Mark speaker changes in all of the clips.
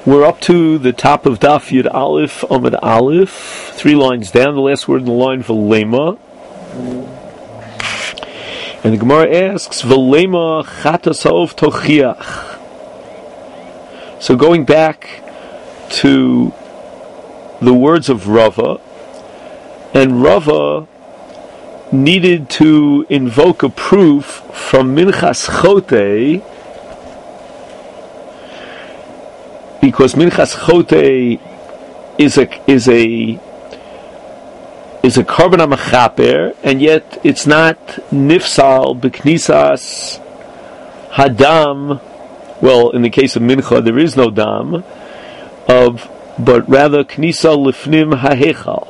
Speaker 1: We're up to the top of Daf Yud Aleph, Amud Aleph, 3 lines down, the last word in the line, V'lema. And the Gemara asks, V'lema chatas ha'ov tochiach. So going back to the words of Rava, and Rava needed to invoke a proof from Minchas Chote, because Minchas Chote is a korban hamachaper, and yet it's not nifsal b'knisas hadam. Well, in the case of mincha, there is no dam, but rather knisa lifnim hahechal.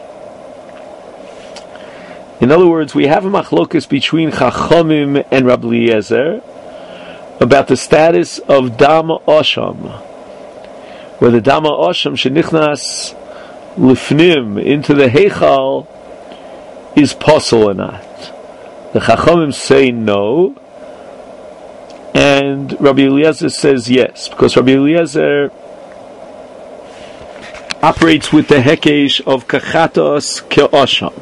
Speaker 1: In other words, we have a machlokus between Chachamim and Rabbi Eliezer about the status of dam osham, whether dam osham shenichnas lifnim into the heichal is possible or not. The Chachamim say no, and Rabbi Eliezer says yes, because Rabbi Eliezer operates with the hekesh of kachatos ke'osham.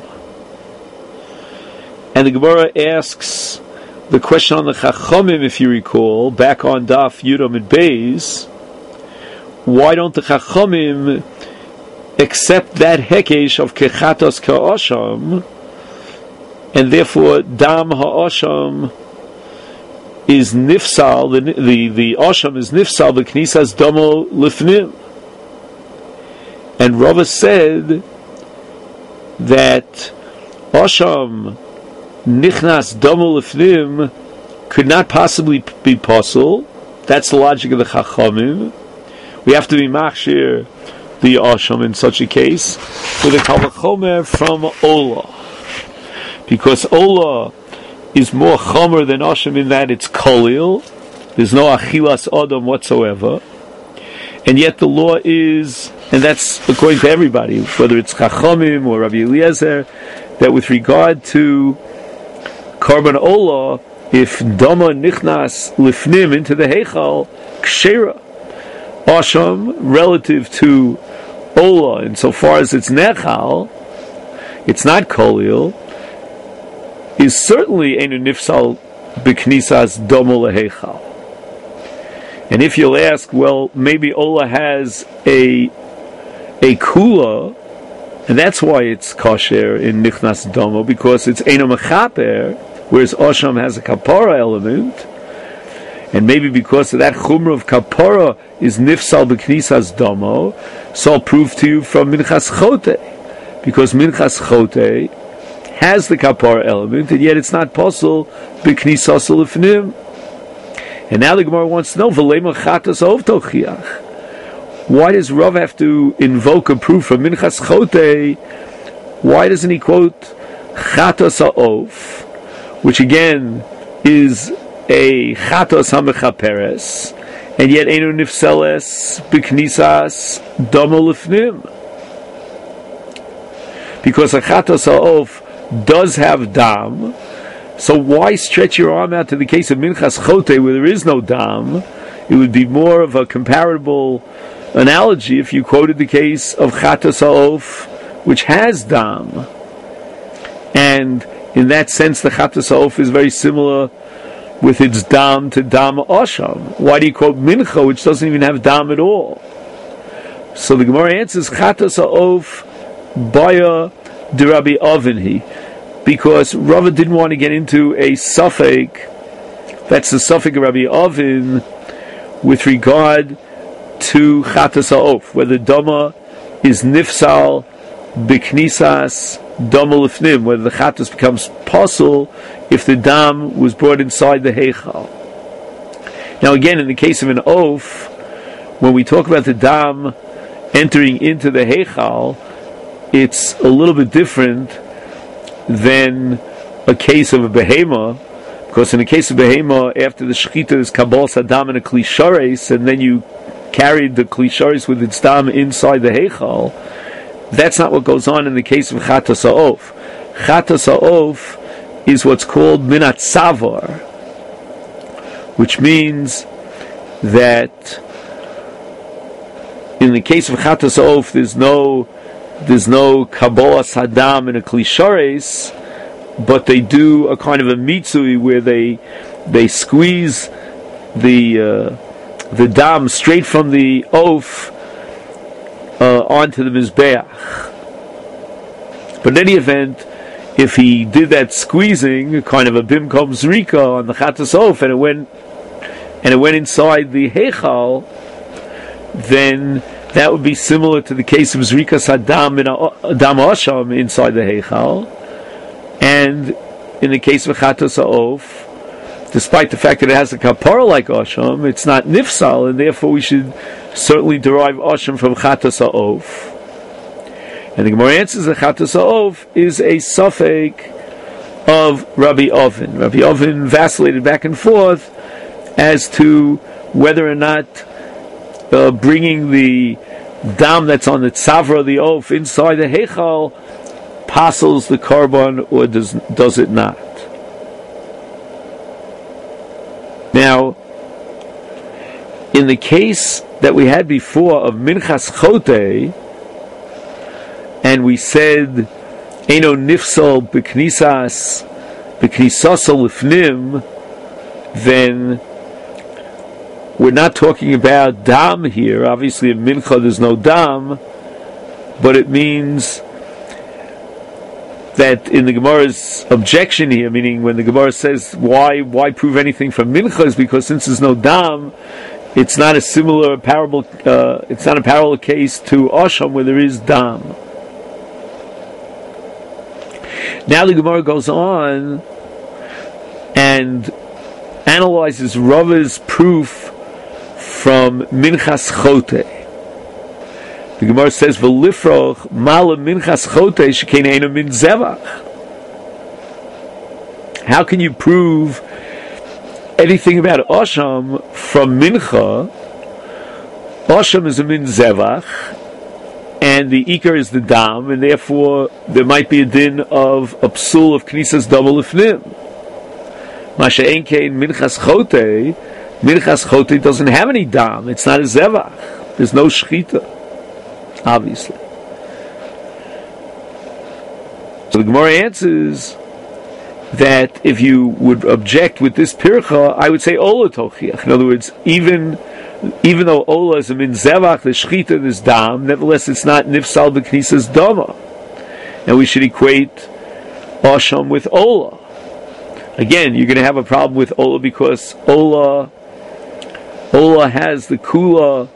Speaker 1: And the Gemara asks the question on the Chachamim, if you recall, back on Daf Yudam and Beis, why don't the Chachamim accept that hekesh of kechatos ka'osham, and therefore dam ha'osham is nifsal, the osham is nifsal, the knisas domo lifnim. And Rava said that osham nichnas domo lifnim could not possibly be possible. That's the logic of the Chachamim. We have to be machshir the osham in such a case with a kal vachomer from Ola, because Ola is more chomer than osham in that it's kolil. There's no achilas adam whatsoever, and yet the law is, and that's according to everybody, whether it's Chachamim or Rabbi Eliezer, that with regard to Karban Ola, if Dama Nichnas Lifnim into the Heichal, Kshera, Asham, relative to Ola, insofar as it's Nechal, it's not Kolil, is certainly Einu Nifsal B'Knisas Dama Leheichal. And if you'll ask, well, maybe Ola has a Kula, and that's why it's kosher in Nichnas Domo, because it's Eino Mechaper, whereas Osham has a Kapara element, and maybe because of that Chumra of Kapara is Nifsal B'Knisas Domo, so I'll prove to you from Minchas Chote, because Minchas Chote has the Kapara element, and yet it's not possible B'Knisas Lifnim. And now the Gemara wants to know, V'lema chatas ov tochiach. Why does Rav have to invoke a proof from Minchas Chote? Why doesn't he quote chatas ha'ov, which again is a chatas ha'mechaperes, and yet einu nifseles b'knisas domo lifnim? Because a chatas ha'ov does have dam, so why stretch your arm out to the case of Minchas Chote where there is no dam? It would be more of a comparable analogy if you quoted the case of Chatas Ha'of, which has dam. And in that sense, the Chatas Ha'of is very similar with its dam to dam Osham. Why do you quote Mincha, which doesn't even have dam at all? So the Gemara answers, Chatas Ha'of Baya de Rabbi Avinhi, because Rava didn't want to get into a suffix, that's the suffix of Rabbi Avin, with regard to Chatas Ha'of, whether Dama is Nifsal B'Knisas Dama Lifnim, whether the Chatas becomes possible if the Dam was brought inside the Heichal. Now again, in the case of an oaf, when we talk about the Dam entering into the Heichal, it's a little bit different than a case of a behema, because in the case of behema, after the shechita is kabal sadam and a klishares, and then you carried the klishares with its dam inside the heichal. That's not what goes on in the case of chatas ha'of. Chatas ha'of is what's called minat savar, which means that in the case of Chatas Ha'of, there's no Kabbalah Sadam and a Klishores, but they do a kind of a mitzui where they squeeze the dam straight from the oaf onto the mizbeach. But in any event, if he did that squeezing, kind of a bimkom zrika on the Chatas Ha'of, and it went inside the heichal, then that would be similar to the case of zrika sadam in a dam asham inside the heichal. And in the case of Chatas Ha'of, despite the fact that it has a kapara like asham, it's not nifsal, and therefore we should certainly derive asham from Chatas Ha'of. And the Gemara answers that Chatas Ha'of is a suffix of Rabbi Oven. Rabbi Oven vacillated back and forth as to whether or not bringing the dam that's on the tzavra, the oaf, inside the heichal passes the korban, or does it not? Now, in the case that we had before of Minchas Chote, and we said Eino Nifsal B'Knisas Lifnim, then we're not talking about dam here. Obviously, in Mincha there's no dam, but it means that in the Gemara's objection here, meaning when the Gemara says why prove anything from Mincha, is because since there's no dam, it's not a similar parable. It's not a parallel case to Asham where there is dam. Now the Gemara goes on and analyzes Rava's proof from Minchas Chote. The Gemara says, "V'lifroch mala Minchas Chote shekein eino min zevach." How can you prove anything about Asham from Mincha? Asham is a min zevach, and the Iker is the dam, and therefore there might be a din of a psul of Knisas Dam Lifnim. Masha ein kein Minchas Chote doesn't have any dam. It's not a zevach. There's no shchita, obviously. So the Gemara answers that if you would object with this pircha, I would say Ola Tochiach. In other words, even though Ola is a min zevach, the shchita is dam, nevertheless it's not nifsal b'knisas dama. And we should equate Asham with Ola. Again, you're going to have a problem with Ola because Ola has the kula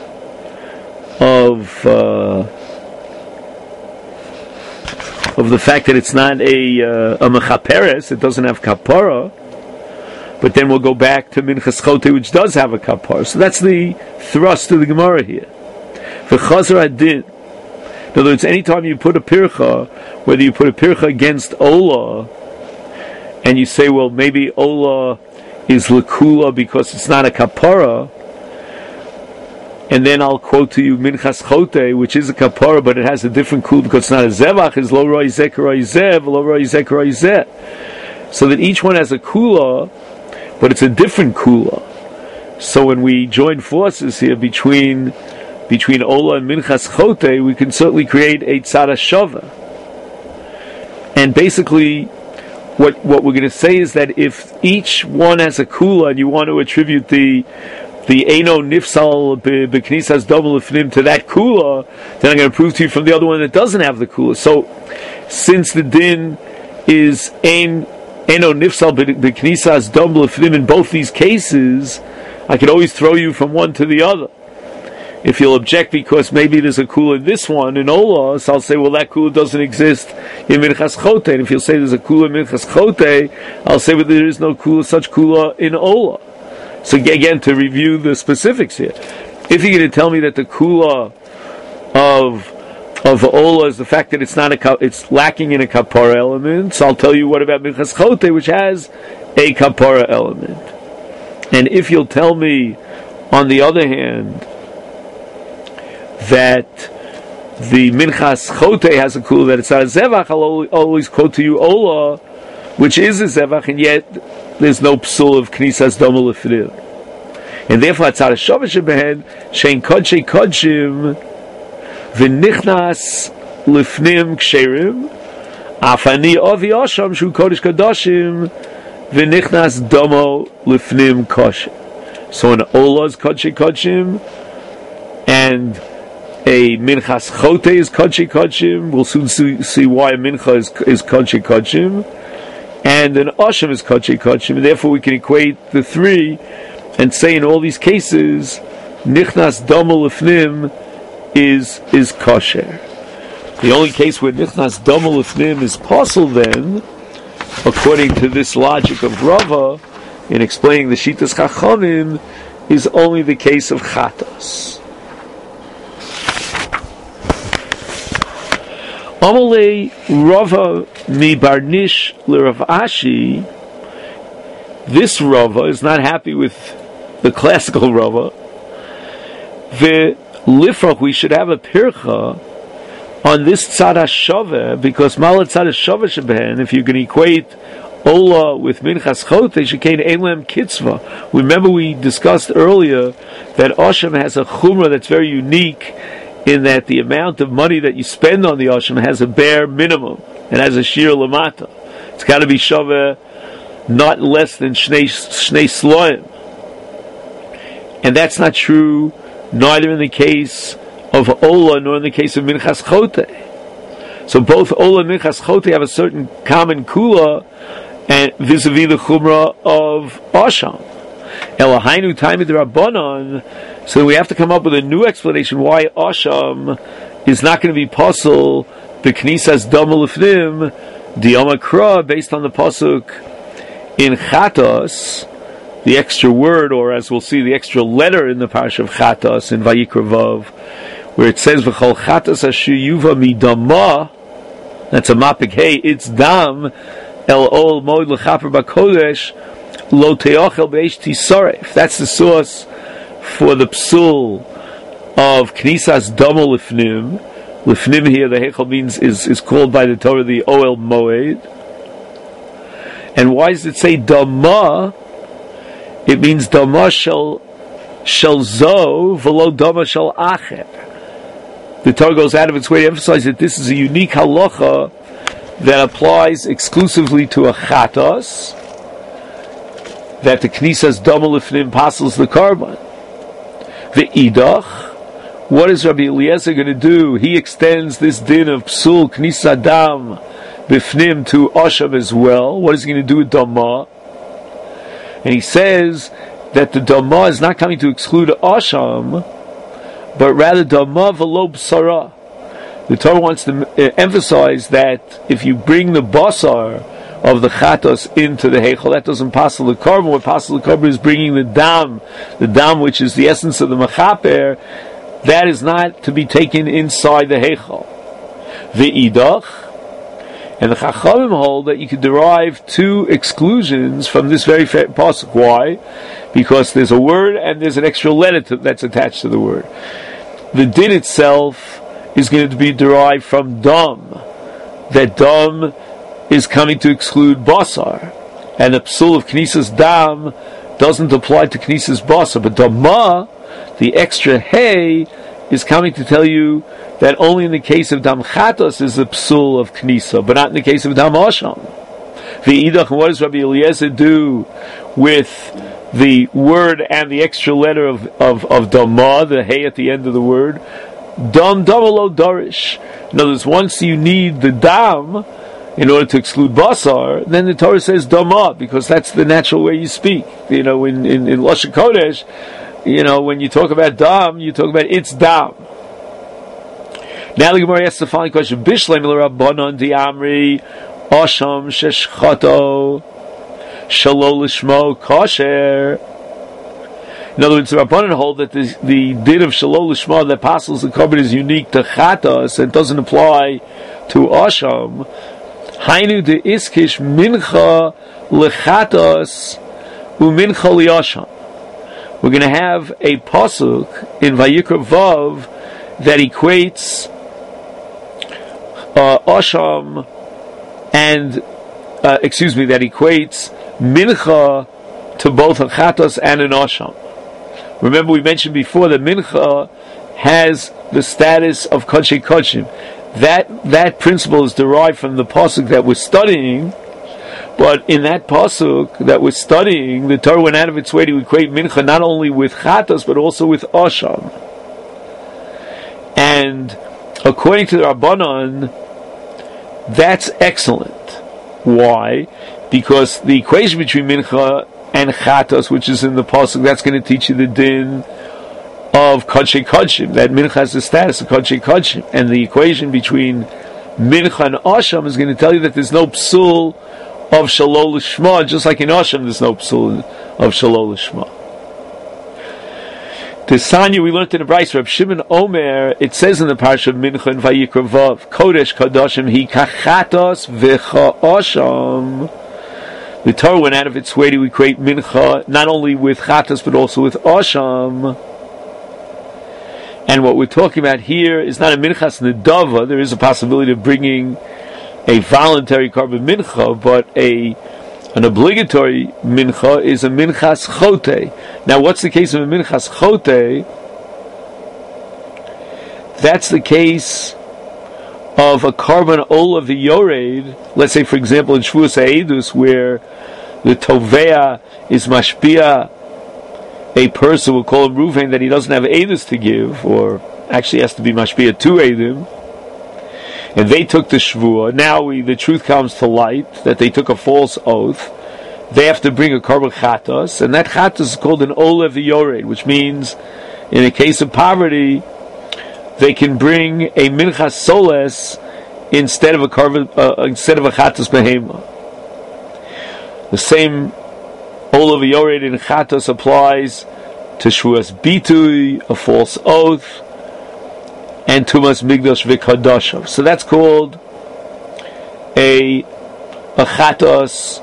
Speaker 1: of the fact that it's not a mechaperes, it doesn't have kapara. But then we'll go back to Minchas Chote, which does have a kapara. So that's the thrust of the Gemara here. For Chazar Adin, in other words, anytime you put a pircha, whether you put a pircha against Ola, and you say, well, maybe Ola is Lakula because it's not a kapara, and then I'll quote to you Minchas Chote, which is a kapara, but it has a different kula because it's not a zevach, is lo roi zeh roi zeh, lo roi zeh roi zeh. So that each one has a kula, but it's a different kula. So when we join forces here between Ola and Minchas Chote, we can certainly create a tzara shava. And basically, what we're going to say is that if each one has a kula and you want to attribute the Eino Nifsal B'Knisas Dam Lifnim to that kula, then I'm going to prove to you from the other one that doesn't have the kula. So, since the din is Eino Nifsal B'Knisas Dam Lifnim in both these cases, I could always throw you from one to the other. If you'll object because maybe there's a kula in this one, in Ola, so I'll say, well, that kula doesn't exist in Minchas Chote. And if you'll say there's a kula in Minchas Chote, I'll say, well, there is no kula, such kula in Ola. So again, to review the specifics here, if you're going to tell me that the kula of Ola is the fact that it's lacking in a kapara element, so I'll tell you what about Minchas Chote, which has a kapara element. And if you'll tell me, on the other hand, that the Minchas Chote has a kula that it's not a zevach, I'll always quote to you Ola, which is a zevach, and yet there's no psul of Knisas Dam Lifnim. And therefore, Atzad HaShavah Shebehen, Shein Kodshei Kodshim, V'nichnas Lifnim Ksherim, Afani Ovi Osham Shu Kodesh Kadoshim, V'nichnas Domo Lifnim Kosher. So an Olah is Kodshei Kodshim, and a Minchas Chote is Kodshei Kodshim. We'll soon see why a Mincha is Kodshei Kodshim. And an Osham is Kodshei Kodshim. And therefore we can equate the three and say in all these cases, Nichnas Domo Lifnim is kosher. The only case where Nichnas Domo Lifnim is possible then, according to this logic of Rava, in explaining the Shitas Chachamim, is only the case of Chatos. Amalei Rava mi Barnish l'Rav Ashi. This Rava is not happy with the classical Rava. The Lifrach, we should have a pircha on this Tzad HaShaveh, because Malat Tzad HaShaveh Shebehen, if you can equate Ola with Minchas Chote, Shekain Elem Kitzvah. Remember we discussed earlier that Osham has a chumrah that's very unique, in that the amount of money that you spend on the Osham has a bare minimum. It has a shir lamata. It's got to be shaveh not less than shnei sloim. And that's not true neither in the case of Ola nor in the case of Minchas Chote. So both Ola and Minchas Chote have a certain common kula and vis-a-vis the chumrah of Osham. Elohainu Taimid Rabbanon. So we have to come up with a new explanation why Osham is not going to be possible b'knisas Domo Lifnim Diyom Akra, based on the pasuk in Chatos, the extra word, or as we'll see, the extra letter in the parasha of Chatos in Vayikra Vav, where it says V'chol Chatos asher yuva midama. That's a mapik. Hey, it's dam el ol moed lechaper b'kodesh. Lo teochel beish tisaref. That's the source for the psul of Knisas Domo Lifnim. Lifnim here, the Heichal means is called by the Torah the Oel Moed. And why does it say Dama? It means Dama shel zo v'lo Dama shel acher. The Torah goes out of its way to emphasize that this is a unique halacha that applies exclusively to a chatos, that the Knisas Domo Lifnim passes the carbon. The Idach, what is Rabbi Eliezer going to do? He extends this din of Psul Knisa Dam Bifnim to Osham as well. What is he going to do with Dama? And he says that the Dama is not coming to exclude Osham, but rather Dama V'lo B'sara. The Torah wants to emphasize that if you bring the basar of the chatos into the heichal, that doesn't pass the carbon. What passes the carbon is bringing the dam which is the essence of the mechaper, that is not to be taken inside the heichal. The idach, and the chachamim hold that you can derive two exclusions from this very pasuk. Why? Because there's a word and there's an extra letter that's attached to the word. The din itself is going to be derived from dam. That dam is coming to exclude basar, and the psul of knisas dam doesn't apply to knisas basar, but dama, the extra hay, is coming to tell you that only in the case of dam chatos is the psul of knisa, but not in the case of dam osham. V'idach, what does Rabbi Eliezer do with the word and the extra letter of dama, the hay at the end of the word? Dam lo darish. In other words, once you need the dam in order to exclude basar, then the Torah says dama, because that's the natural way you speak. You know, in Lashon Kodesh, you know, when you talk about dam, you talk about its dam. Now the Gemara asks the following question: Bishleim l'Rabbanon di'amri Osham sheshchato shelo lishmo kosher. In other words, the Rabbanon hold that the din of shelo lishmo that passes the carbon is unique to chatos and doesn't apply to Osham. Hainu de iskish mincha lechatos umincha liyosham. We're going to have a pasuk in Vayikra Vav that equates Osham and that equates mincha to both a chatos and an Osham. Remember, we mentioned before that mincha has the status of Kodshe Kodshim. That principle is derived from the pasuk that we're studying. But in that pasuk that we're studying, the Torah went out of its way to equate mincha not only with chatos but also with asham. And according to the Rabbanan, that's excellent. Why? Because the equation between mincha and chatos, which is in the pasuk, that's going to teach you the din of Kodshe Kodshim. That mincha has the status of Kodshe Kodshim. And the equation between mincha and asham is going to tell you that there's no psul of Shalol Lishma, just like in Asham there's no psul of Shalol Lishma. The Sanya we learned in the Bryce, Reb Shimon Omer, it says in the Parsha of Mincha and Vayikra Vav, Kodesh Kadoshim hi kachatos v'cha Asham. The Torah went out of its way to equate Mincha not only with chatos but also with Asham. And what we're talking about here is not a Minchas Nedava. There is a possibility of bringing a voluntary korban mincha, but an obligatory mincha is a minchas chote. Now, what's the case of a minchas chote? That's the case of a korban olah v'yored. Let's say, for example, in Shvuas HaEdus, where the tovea is mashpia a person, we'll call him Ruvain, that he doesn't have edus to give, or actually has to be mashpia to edim. And they took the shvuah. Now the truth comes to light that they took a false oath. They have to bring a korban chatos, and that chatos is called an olah v'yored, which means, in a case of poverty, they can bring a minchas soles instead of a chatos behema. The same olah v'yored in chatos applies to shvuas bitui, a false oath, and tumas migdash v'kadasham. So that's called a chatos.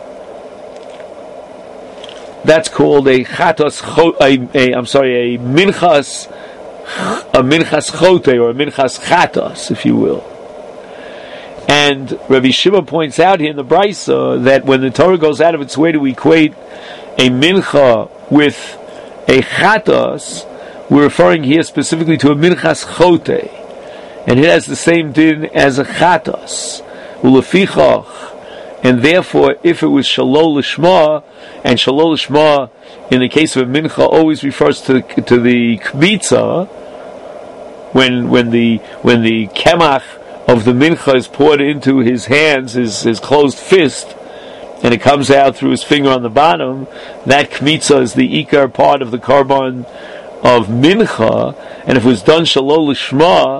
Speaker 1: That's called a chatos. A minchas chote, or a minchas chatos, if you will. And Rabbi Shimon points out here in the Brisa that when the Torah goes out of its way to equate a mincha with a chatos, we're referring here specifically to a minchas chote, and it has the same din as a chatos. Ulefichach, and therefore, if it was shalol lishma, and shalol lishma in the case of a mincha always refers to the kmitza, when the kemach of the mincha is poured into his hands, his closed fist, and it comes out through his finger on the bottom, that kmitza is the ikar part of the korban of mincha, and if it was done shalol lishma,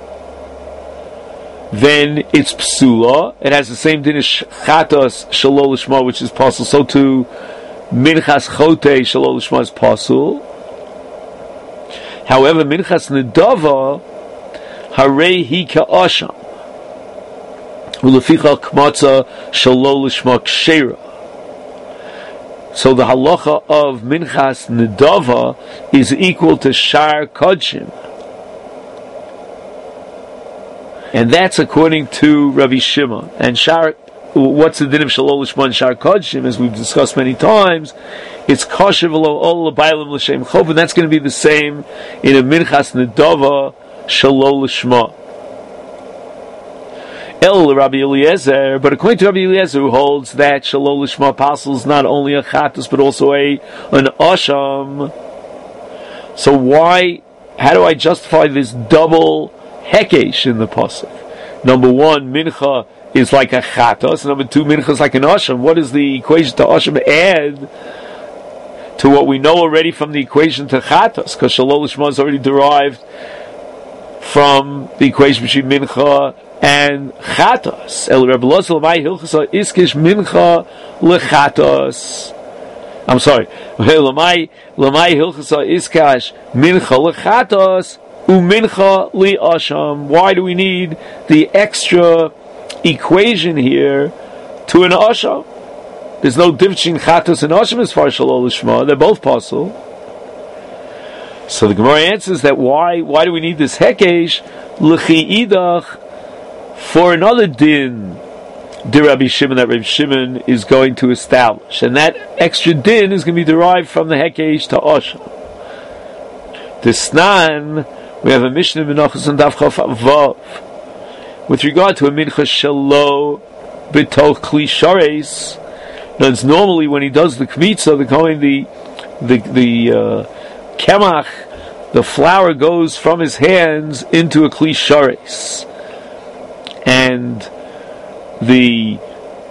Speaker 1: then it's psula. It has the same din as chatos shalol lishma, which is pasul. So too, minchas chote shalol lishma is pasul. However, minchas nedava harei hi ka'asham uleficha kmatza shalol lishma kshera. So the halacha of minchas nedava is equal to shar kodshim, and that's according to Rabbi Shimon. And shar, what's the din of shalol lishma and shar kodshim? As we've discussed many times, it's kosher v'lo ol l'baylam l'shem chov, and that's going to be the same in a minchas nedava shalol lishma. El Rabbi Eliezer, but according to Rabbi Eliezer, who holds that shalol lishma pasul is not only a chatos but also an asham. So how do I justify this double hekesh in the pasuk? Number one, mincha is like a chatos. Number two, mincha is like an asham. What does the equation to asham add to what we know already from the equation to chatos? Because shalol lishma is already derived from the equation between mincha and chatos. El Reb Elazar lamai hilchasa iskish mincha lechatos. I'm sorry. Lamai hilchasa iskash mincha lechatos umincha li asham. Why do we need the extra equation here to an asham? There's no difference between chatos and asham as far as shalol lishma. They're both possible. So the Gemara answers that why do we need this hekesh l'chi idach for another din Rabbi Shimon that Rabbi Shimon is going to establish, and that extra din is going to be derived from the hekesh to asham. The Snan, we have a Mishnah Menachos and Daf Chaf Vav. With regard to a mincha shelo b'toch kli shares, that's normally when he does the kmitza, the Kohen, the kemach, the flour goes from his hands into a kli shares, and the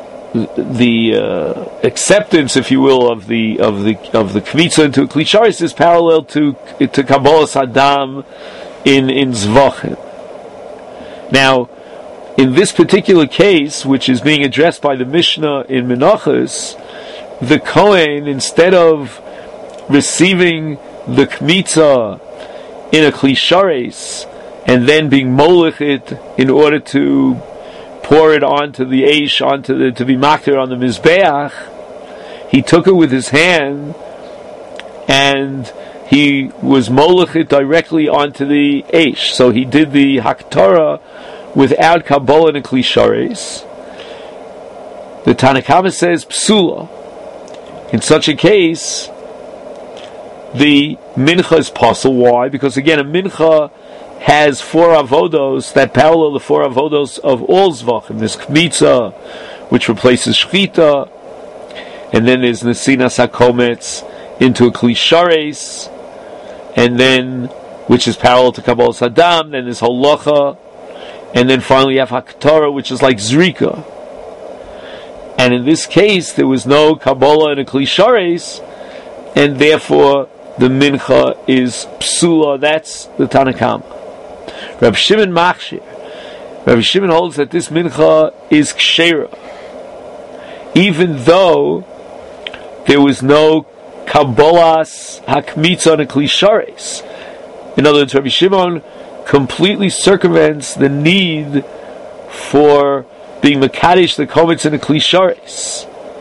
Speaker 1: acceptance, if you will, of the kmitza into a kli shares is parallel to Kabbalas Hadam in Zvachim. Now, in this particular case, which is being addressed by the Mishnah in Menachos, the Kohen, instead of receiving the kmitza in a kli shares and then being molech it in order to pour it onto the eish, to be makter on the mizbeach, he took it with his hand and he was molech it directly onto the eish. So he did the haktorah without Kabbalah and Kli Shares. The Tanna Kama says psula. In such a case, the mincha is possible. Why? Because again, a mincha has 4 avodos that parallel the 4 avodos of all zvachim. There's kmitza, which replaces shchita, and then there's nesinas hakometz into a Kli Shares, and then which is parallel to Kabbalas Hadam. Then there's holacha. And then finally you have Haktorah, which is like Zrika. And in this case, there was no Kabbalah and a Kli Shares, and therefore the Mincha is Psula. That's the Tanna Kama. Rabbi Shimon Machshir. Rabbi Shimon holds that this Mincha is Kshera, even though there was no Kabbalas Hakmitza and a Kli Shares. In other words, Rabbi Shimon completely circumvents the need for being Makadesh the Kometz and the Kli Shares.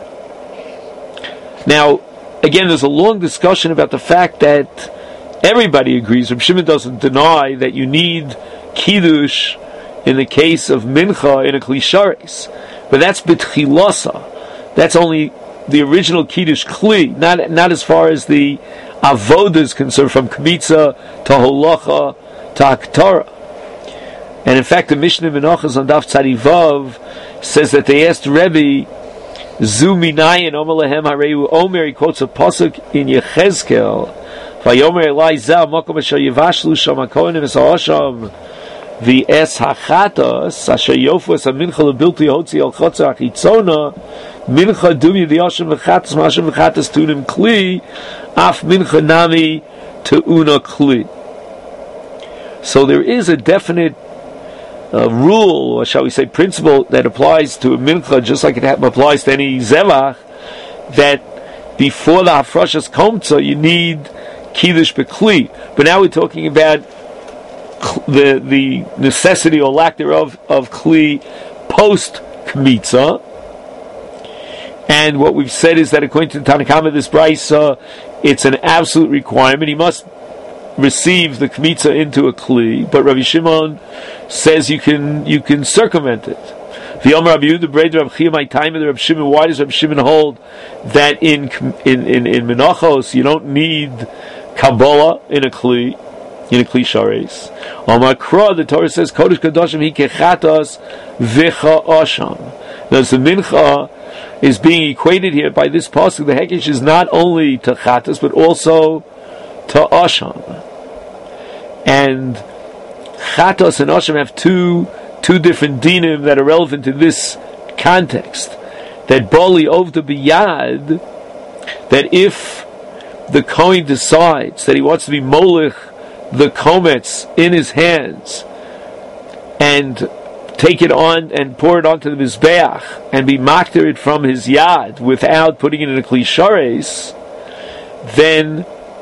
Speaker 1: Now, again, there's a long discussion about the fact that everybody agrees. Rabbi Shimon doesn't deny that you need Kiddush in the case of Mincha in a Kli Shares, but that's B'tchilasa. That's only the original Kiddush Kli, not as far as the Avodah is concerned, from Kmitza to Holacha to Haktorah. And in fact, the Mishnah Menachos on Daf Tzadi Vav says that they asked Rebbe, Zu minayin omer lehem hareu omer, he quotes a pasuk in Yechezkel, Vayomer Elai Zeh makom asher yivashlu sham hakohanim es ha'asham v'es hachatas asher yofu es hamincha lebilti hotzi al chotzer achitzona mincha dumi v'yasham v'chatas ma'asham v'chatas tunim kli af mincha nami te'una kli. So there is a definite rule, or shall we say principle, that applies to a mincha, just like it applies to any zevach, that before the hafrashas komtza you need kiddush bekli. But now we're talking about the necessity or lack thereof of kli post kmitza. And what we've said is that according to the Tanna Kama, this brisa, it's an absolute requirement. He must receive the kmitza into a kli, but Rabbi Shimon says you can circumvent it. The Omer Rabbi Yehuda Breder Rabbi Chia my time of the Rabbi Shimon. Why does Rabbi Shimon hold that in Menachos you don't need Kabbalah in a kli shares? Omar Kra, the Torah says Kodesh Kadoshim hi kechatas v'cha asham. Now the mincha is being equated here by this pasuk. The hekesh is not only to chatas but also to asham. And chatos and asham have two different dinim that are relevant to this context. That bali ovda biyad, that if the Kohen decides that he wants to be molech the kometz in his hands and take it on and pour it onto the mizbeach and be makter it from his yad without putting it in a kli shares, then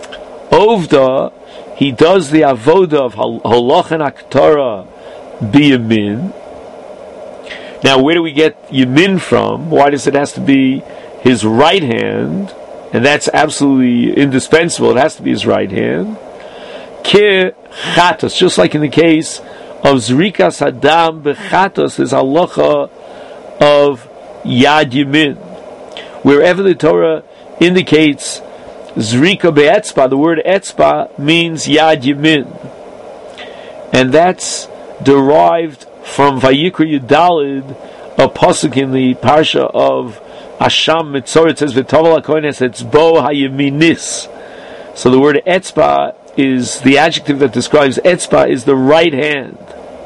Speaker 1: ovda, he does the avoda of holacha and haktorah biyamin. Now, where do we get yamin from? Why does it have to be his right hand? And that's absolutely indispensable. It has to be his right hand. Ke chatos, just like in the case of zrikas hadam bechatos, there's halacha of yad yamin. Wherever the Torah indicates Zrika be'etzba, the word etzba means Yad Yamin. And that's derived from Vayikra Yudalid, a pasuk in the parsha of Asham Mitzor. It says, V'tovel HaKohen es etzbo hayaminis. So the word etzba is the adjective that describes etzba is the right hand.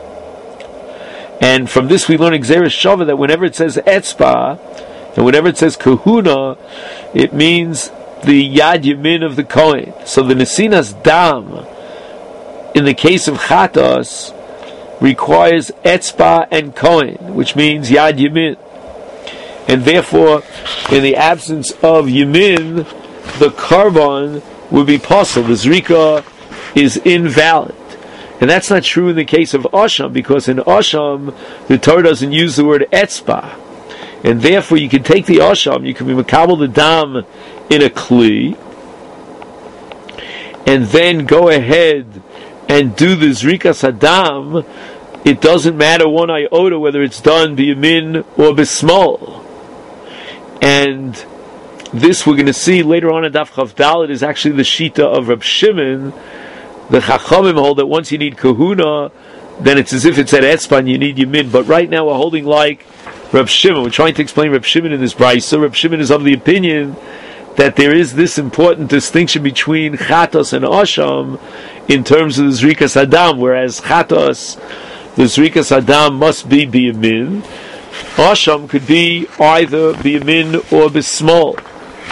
Speaker 1: And from this we learn Xeris Shava that whenever it says etzba, and whenever it says kahuna, it means the Yad Yamin of the Kohen. So the Nesinas Dam, in the case of Chatos, requires etzba and Kohen, which means Yad Yamin. And therefore, in the absence of Yamin, the Karban would be possible. The Zrika is invalid. And that's not true in the case of Asham, because in Asham, the Torah doesn't use the word etzba. And therefore, you can take the Asham, you can be makabel the dam in a kli, and then go ahead and do the Zrika Sadam. It doesn't matter one iota whether it's done b'yamin or b'smol. And this we're going to see later on in Daf Chav Dalet is actually the Shita of Reb Shimon. The Chachamim hold that once you need kahuna, then it's as if it's at etzba and you need yamin. But right now we're holding like Reb Shimon. We're trying to explain Reb Shimon in this brayso. So Reb Shimon is of the opinion that there is this important distinction between Chatos and Asham in terms of the Zrikas Adam, whereas Chatos, the Zrikas Adam must be b'yamin. Asham could be either b'yamin or b'smol.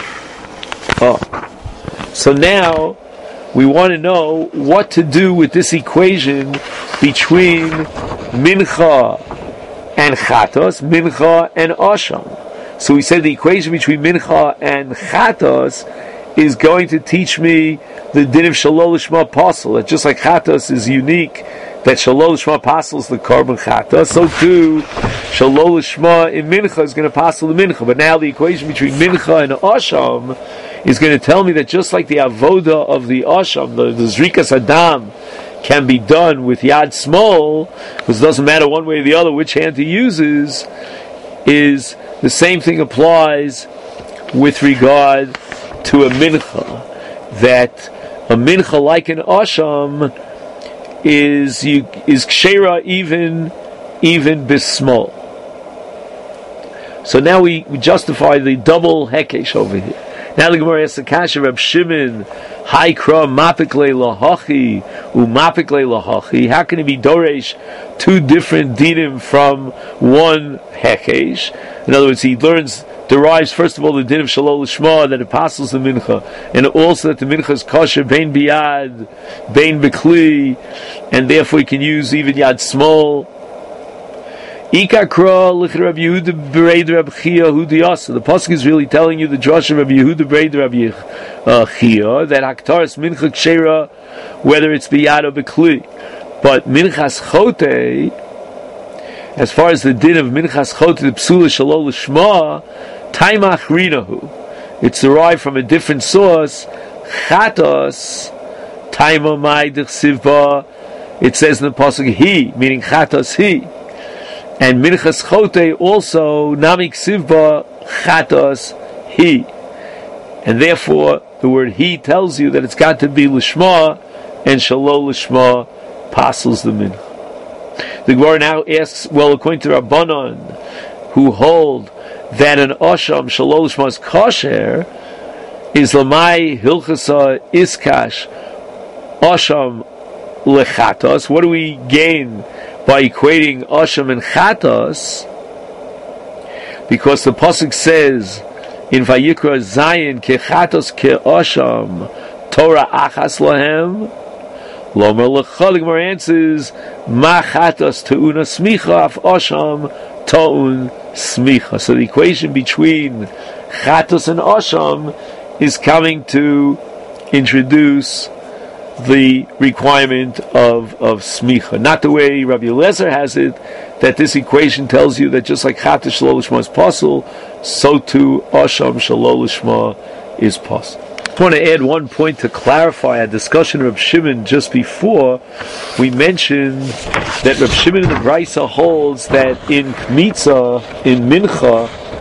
Speaker 1: So now we want to know what to do with this equation between Mincha and Chatos, Mincha and Asham. So we said the equation between Mincha and Chatos is going to teach me the din of Shalol Lishma Pasal. That just like Chatos is unique, that Shalol Lishma Pasal is the Karban Chatos, so too Shalol Lishma in Mincha is going to Pasal the Mincha. But now the equation between Mincha and Asham is going to tell me that just like the Avoda of the Asham, the Zrikas Adam, can be done with Yad Smol, because it doesn't matter one way or the other which hand he uses, is the same thing applies with regard to a Mincha. That a Mincha like an Asham is Kshera even Bismol. So now we justify the double Hekesh over here. Now the Gemara asks the Kasha, Reb Shimon, Haikra Mapikle Lahachi, Umapikle Lahachi. How can it be Doresh two different dinim from one Hekesh? In other words, he derives first of all the din of Shalol Lishma, that it passes the Mincha, and also that the Mincha is kosher, Bein Biyad, Bein Bekli, and therefore he can use even Yad Smol. Ikakra lich Rabbi Yehuda Bereid Rabbi Chia Hudiyasa. The pasuk is really telling you the drush of Rabbi Yehuda Bereid Rabbi Chia that Haktaris Mincha Kshera, whether it's Biyad or Bekli. But Minchas Chote, as far as the din of Minchas Chote, the Psula Shalol Lishma, Taimach Rinahu. It's derived from a different source. Chatos Taima Maidich Sivba. It says in the pasuk he, meaning Chatos he. And Minchas Chote also, Namik Sivba, Chatos, he. And therefore, the word he tells you that it's got to be Lishma, and Shalol Lishma passes the Mincha. The Gemara now asks, well, according to Rabbanon, who hold that an Asham, Shalol Lishma is kosher, is Lamai Hilchasa Iskash, Asham Lechatos. What do we gain by equating Asham and Chatos? Because the pasuk says in Vayikra Zayin ke Chatos ke Asham Torah achas lahem Lomer lecha. The Gemara answers Ma Chatos te'una smicha af Asham ta'un smicha. So the equation between Chatos and Asham is coming to introduce the requirement of smicha. Not the way Rabbi Eliezer has it, that this equation tells you that just like Chatos Shalol Lishma is possible, so too Asham Shalol Lishma is possible. I want to add one point to clarify our discussion of Reb Shimon just before. We mentioned that Reb Shimon in the Brisa holds that in Kmitza, in Mincha,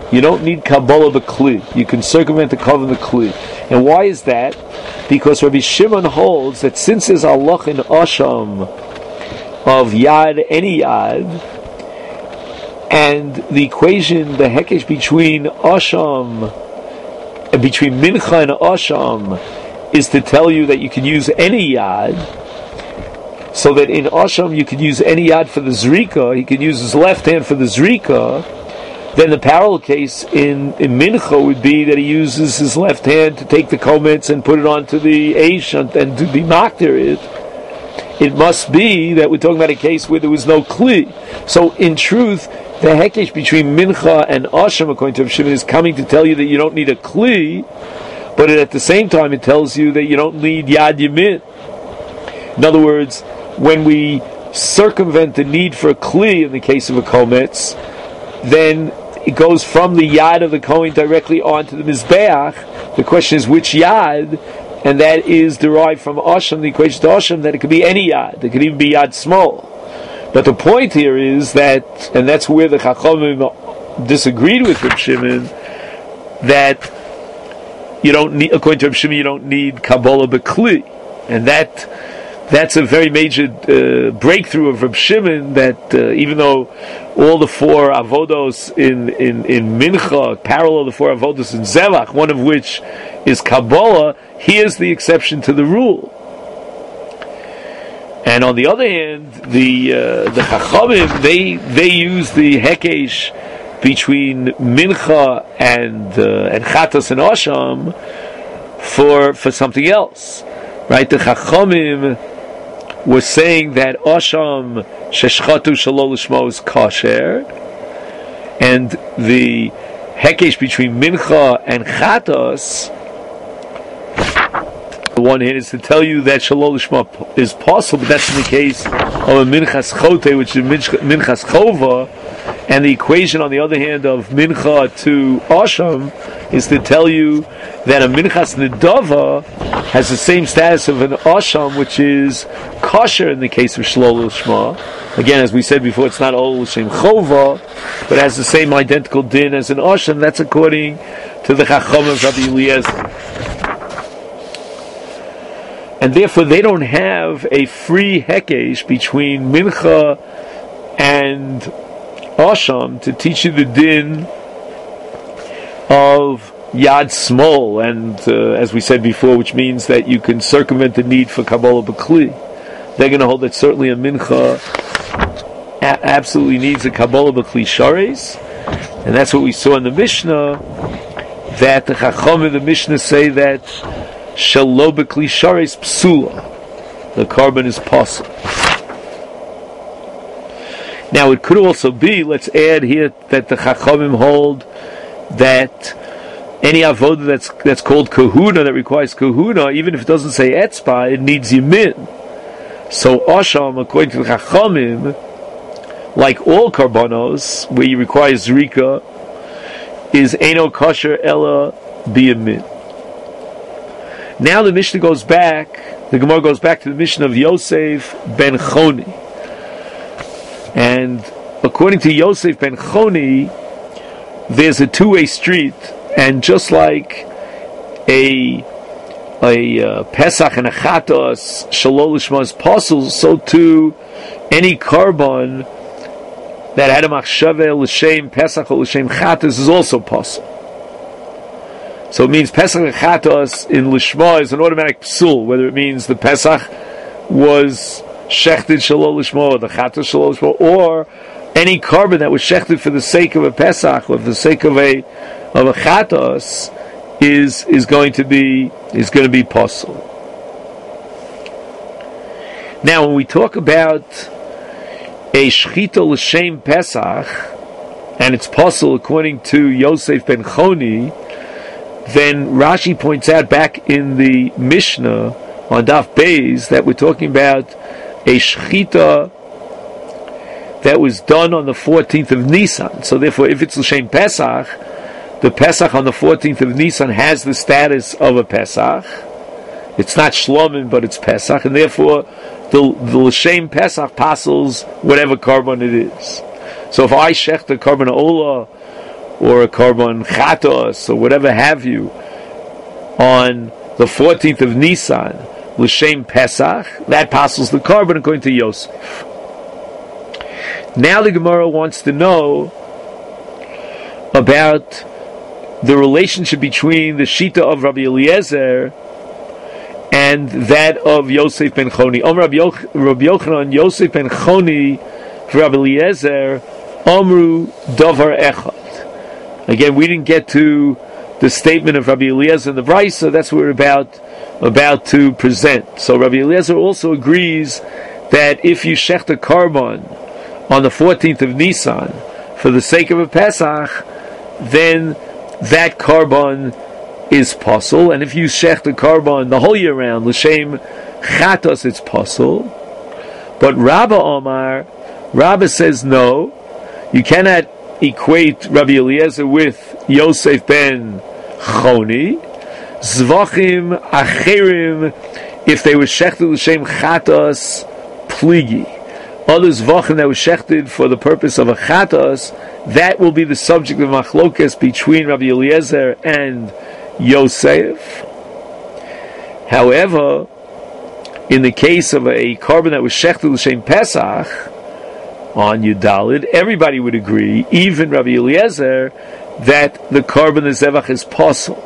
Speaker 1: you don't need Kabbalah b'Kli. You can circumvent the Kavan b'Kli. And why is that? Because Rabbi Shimon holds that since there's halach in Asham of Yad, any Yad, and the equation, the hekesh between Asham, between Mincha and Asham, is to tell you that you can use any Yad, so that in Asham you can use any Yad for the Zrika, he can use his left hand for the Zrika. Then the parallel case in Mincha would be that he uses his left hand to take the komets and put it onto the Eish and to be makter it. It must be that we're talking about a case where there was no Kli. So in truth, the hekesh between Mincha and Asham, according to Rav Shimon, is coming to tell you that you don't need a Kli, but at the same time it tells you that you don't need Yad Yamin. In other words, when we circumvent the need for a Kli in the case of a komets, then it goes from the Yad of the Kohen directly onto the Mizbeach. The question is which Yad, and that is derived from Asham, the equation to Asham, that it could be any Yad. It could even be Yad small. But the point here is that, and that's where the Chachamim disagreed with Reb Shimon, that you don't need, according to Reb Shimon, you don't need Kabbalah b'Kli. And that's a very major breakthrough of Reb Shimon, that even though all the four avodos in Mincha parallel the four avodos in Zevach, one of which is Kabbalah, here's the exception to the rule. And on the other hand, the Chachamim, they use the Hekesh between Mincha and Chatas and Asham for something else. Right? The Chachamim was saying that Asham Sheshchatu Shalol Lishmo is kosher, and the Hekesh between Mincha and Chatas, the one hand is to tell you that Shalol Lishma is possible, but that's in the case of a Minchas Chote, which is Minchas Chova, and the equation on the other hand of Mincha to Asham is to tell you that a Minchas Nedava has the same status of an Asham, which is kosher in the case of Shalol Lishma. Again, as we said before, it's not Ol L'Shem Chova, but it has the same identical din as an Asham. That's according to the Chacham of Rabbi Eliezer. And therefore they don't have a free hekesh between Mincha and Asham to teach you the din of Yad Small, and as we said before, which means that you can circumvent the need for Kabbalah b'Kli. They're going to hold that certainly a Mincha absolutely needs a Kabbalah b'Kli Shares, and that's what we saw in the Mishnah, that the Chacham of the Mishnah say that Shalo b'Kli Shares Psula, the carbon is possible. Now it could also be, let's add here, that the Chachamim hold that any avodah that's called kahuna, that requires kahuna, even if it doesn't say etzba, it needs yamin. So Asham, according to the Chachamim, like all karbanos, where you require zrika, is eino kosher ella biyamin. Now the Mishnah goes back, the Gemara goes back to the Mishnah of Yosef ben Choni. And according to Yosef ben Choni, there's a two-way street, and just like a Pesach and a Chatos Shalol Lishma is possible, so too any carbon that had a Machshave L'Shem Pesach or L'Shem Chatos is also possible. So it means Pesach and Chatos in Lishma is an automatic psul, whether it means the Pesach was shechted Shalol Lishma or the Chatos Shalol Lishma, or any carbon that was shechted for the sake of a Pesach or for the sake of a Chatos is going to be possible. Now, when we talk about a Shechita L'Shem Pesach, and it's possible according to Yosef ben Choni, then Rashi points out back in the Mishnah on Daf Beis that we're talking about a Shechita that was done on the 14th of Nisan. So therefore, if it's L'Shem Pesach, the Pesach on the 14th of Nisan has the status of a Pesach. It's not Shlomim, but it's Pesach, and therefore the L'Shem Pesach passes whatever carbon it is. So if I shech the carbon Ola or a carbon chatos, or whatever have you, on the 14th of Nisan, l'shem Pesach, that passes the carbon according to Yosef. Now the Gemara wants to know about the relationship between the Shita of Rabbi Eliezer and that of Yosef ben Choni. Rabbi Yochanan, Yosef ben Choni, Rabbi Eliezer, Omru Davar Echad. Again, we didn't get to the statement of Rabbi Eliezer in the Brisa. That's what we're about to present. So Rabbi Eliezer also agrees that if you shecht a carbon on the 14th of Nisan for the sake of a Pesach, then that carbon is possible. And if you shecht a carbon the whole year round, l'shem chatos, it's possible. But Rabba says no, you cannot equate Rabbi Eliezer with Yosef ben Choni. Zvachim acherim, if they were shechted l'shem chatos pligi. Other zvachim that were shechted for the purpose of a chatos, that will be the subject of machlokas between Rabbi Eliezer and Yosef. However, in the case of a carbon that was shechted l'shem Pesach on Yudalid, everybody would agree, even Rabbi Eliezer, that the carbon the zevach is possible.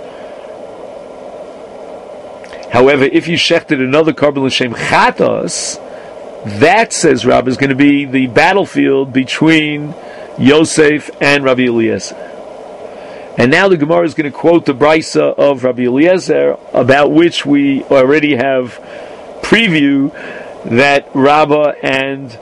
Speaker 1: However, if you shechted another carbon l'shem chatos, that, says Rabbi, is going to be the battlefield between Yosef and Rabbi Eliezer. And now the Gemara is going to quote the Brisa of Rabbi Eliezer, about which we already have preview that Rabba and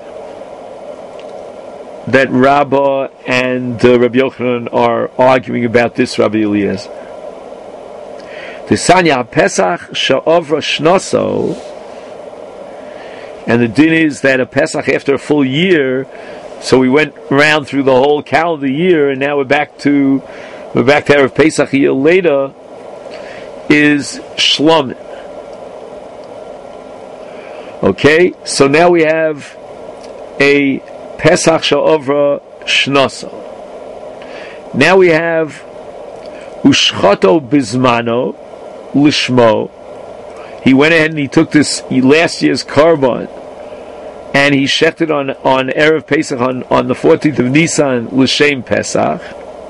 Speaker 1: Rabbi Yochanan are arguing about this Rabbi Eliezer. The Sanya Pesach Sha'ovra Shnoso, and the din is that a Pesach after a full year, so we went round through the whole calendar year, and now we're back to Erev Pesach a year later, is Shlomim. Okay, so now we have a Pesach Sha'ovra Shnoso. Now we have Ushchoto Bizmano Lishmo. He went ahead and he took this last year's carbon and he shechted on Erev Pesach on the 14th of Nisan L'Shem Pesach.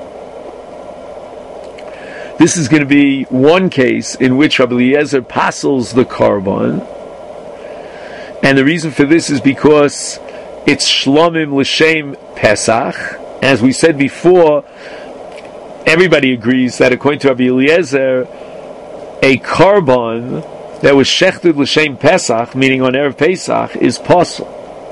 Speaker 1: This is going to be one case in which Rabbi Eliezer passes the carbon, and the reason for this is because it's Shlomim L'Shem Pesach. As we said before, everybody agrees that according to Rabbi Eliezer, a carbon that was shechted l'shem Pesach, meaning on Erev Pesach, is possible.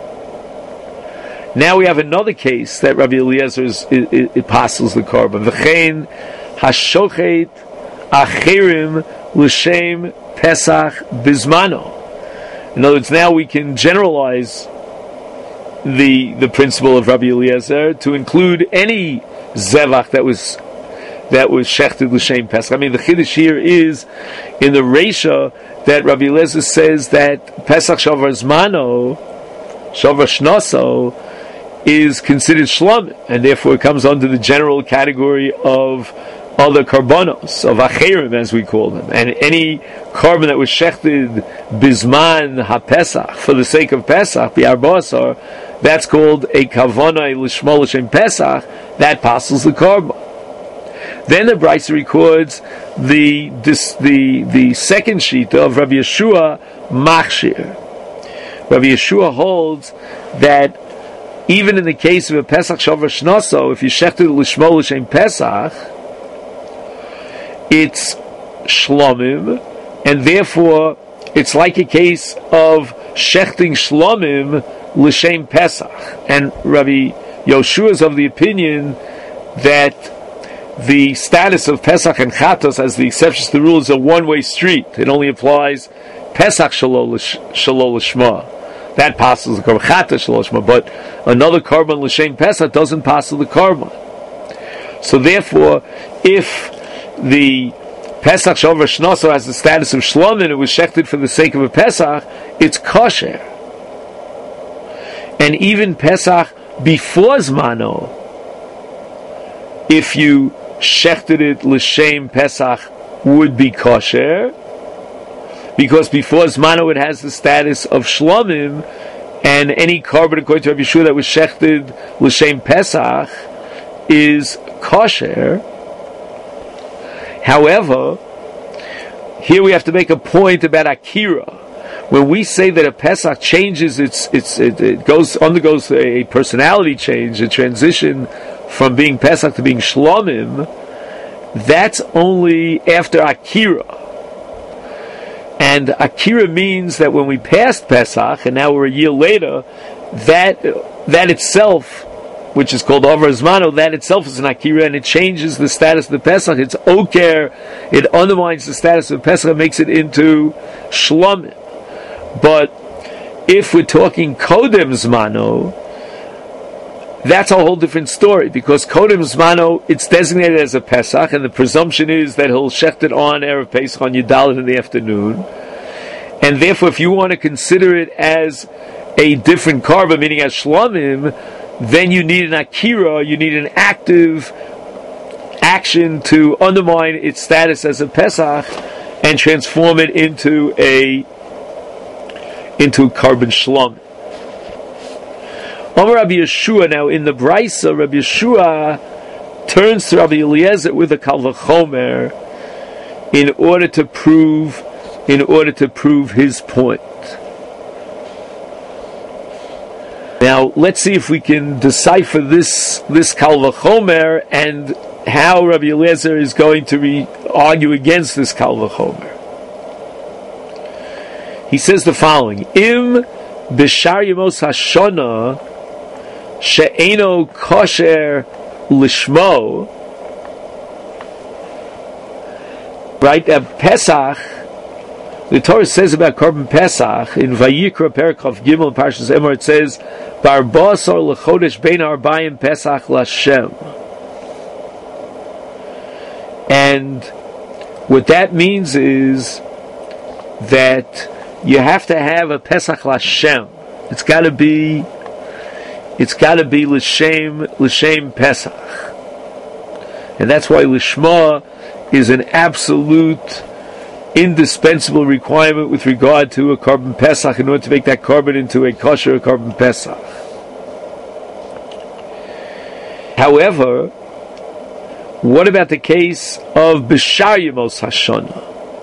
Speaker 1: Now we have another case that Rabbi Eliezer it passes the carbon. V'chein hashochet acherim l'shem Pesach bizmano. In other words, now we can generalize the principle of Rabbi Eliezer to include any zevach that was shechted l'shem Pesach. I mean, the chiddush here is in the Reisha that Rabbi Eliezer says that Pesach Shavar Zmano, Shavar Shnoso, is considered Shlomim, and therefore it comes under the general category of other karbonos, of acherim as we call them. And any carbon that was shechted Bizman HaPesach, for the sake of Pesach, B'Arbasar, that's called a Kavanah L'Shmo L'Shem Pesach, that passes the carbon. Then the Brisa records the second sheet of Rabbi Yeshua Machshir. Rabbi Yeshua holds that even in the case of a Pesach Shavar Shnoso, if you shechted L'Shmo L'Shem Pesach, it's Shlomim, and therefore it's like a case of shechting Shlomim L'Shem Pesach. And Rabbi Yeshua is of the opinion that the status of Pesach and Chatos, as the exceptions to the rule, is a one-way street. It only applies Pesach Shalol L'Shma. That passes the carbon. Chatos Shalol L'Shma. But another carbon L'Shem Pesach doesn't pass the carbon. So therefore, if the Pesach Shavar Shnoso has the status of Shlom and it was shechted for the sake of a Pesach, it's kosher. And even Pesach before Zmano if you shechted it l'shem Pesach, would be kosher, because before Zmano it has the status of Shlomim, and any carbon according to Rabbi Yeshua that was shechted l'shem Pesach is kosher. However, here we have to make a point about Akira. When we say that a Pesach changes it undergoes a personality change, a transition from being Pesach to being Shlomim, that's only after Akira. And Akira means that when we passed Pesach, and now we're a year later, that itself, which is called Over Zmano, that itself is an Akira, and it changes the status of the Pesach. It's Oker, it undermines the status of Pesach, and makes it into Shlomim. But if we're talking Kodem Zmano, that's a whole different story, because Kodem Zmano, it's designated as a Pesach, and the presumption is that he'll shecht it on Erev Pesach on Yudalit in the afternoon. And therefore, if you want to consider it as a different karba, meaning as Shlomim, then you need an Akira, you need an active action to undermine its status as a Pesach and transform it into carbon Shlomim. Rabbi Yeshua, now in the Brisa, Rabbi Yeshua turns to Rabbi Eliezer with a Kal V'chomer in order to prove his point. Now let's see if we can decipher this Kal V'chomer and how Rabbi Eliezer is going to argue against this Kal V'chomer. He says the following: Im b'shar yemos hashana she'eno kosher lishmo. Right, Pesach. The Torah says about Korban Pesach in Vayikra Perikov Gimel Parshas Emor. It says Bar Basar lechodesh bein arbayim Pesach lashem. And what that means is that you have to have a Pesach Lashem. It's got to be l'shem Pesach, and that's why Lishma is an absolute, indispensable requirement with regard to a Korban Pesach in order to make that korban into a kosher Korban Pesach. However, what about the case of B'shar Yemos Hashana?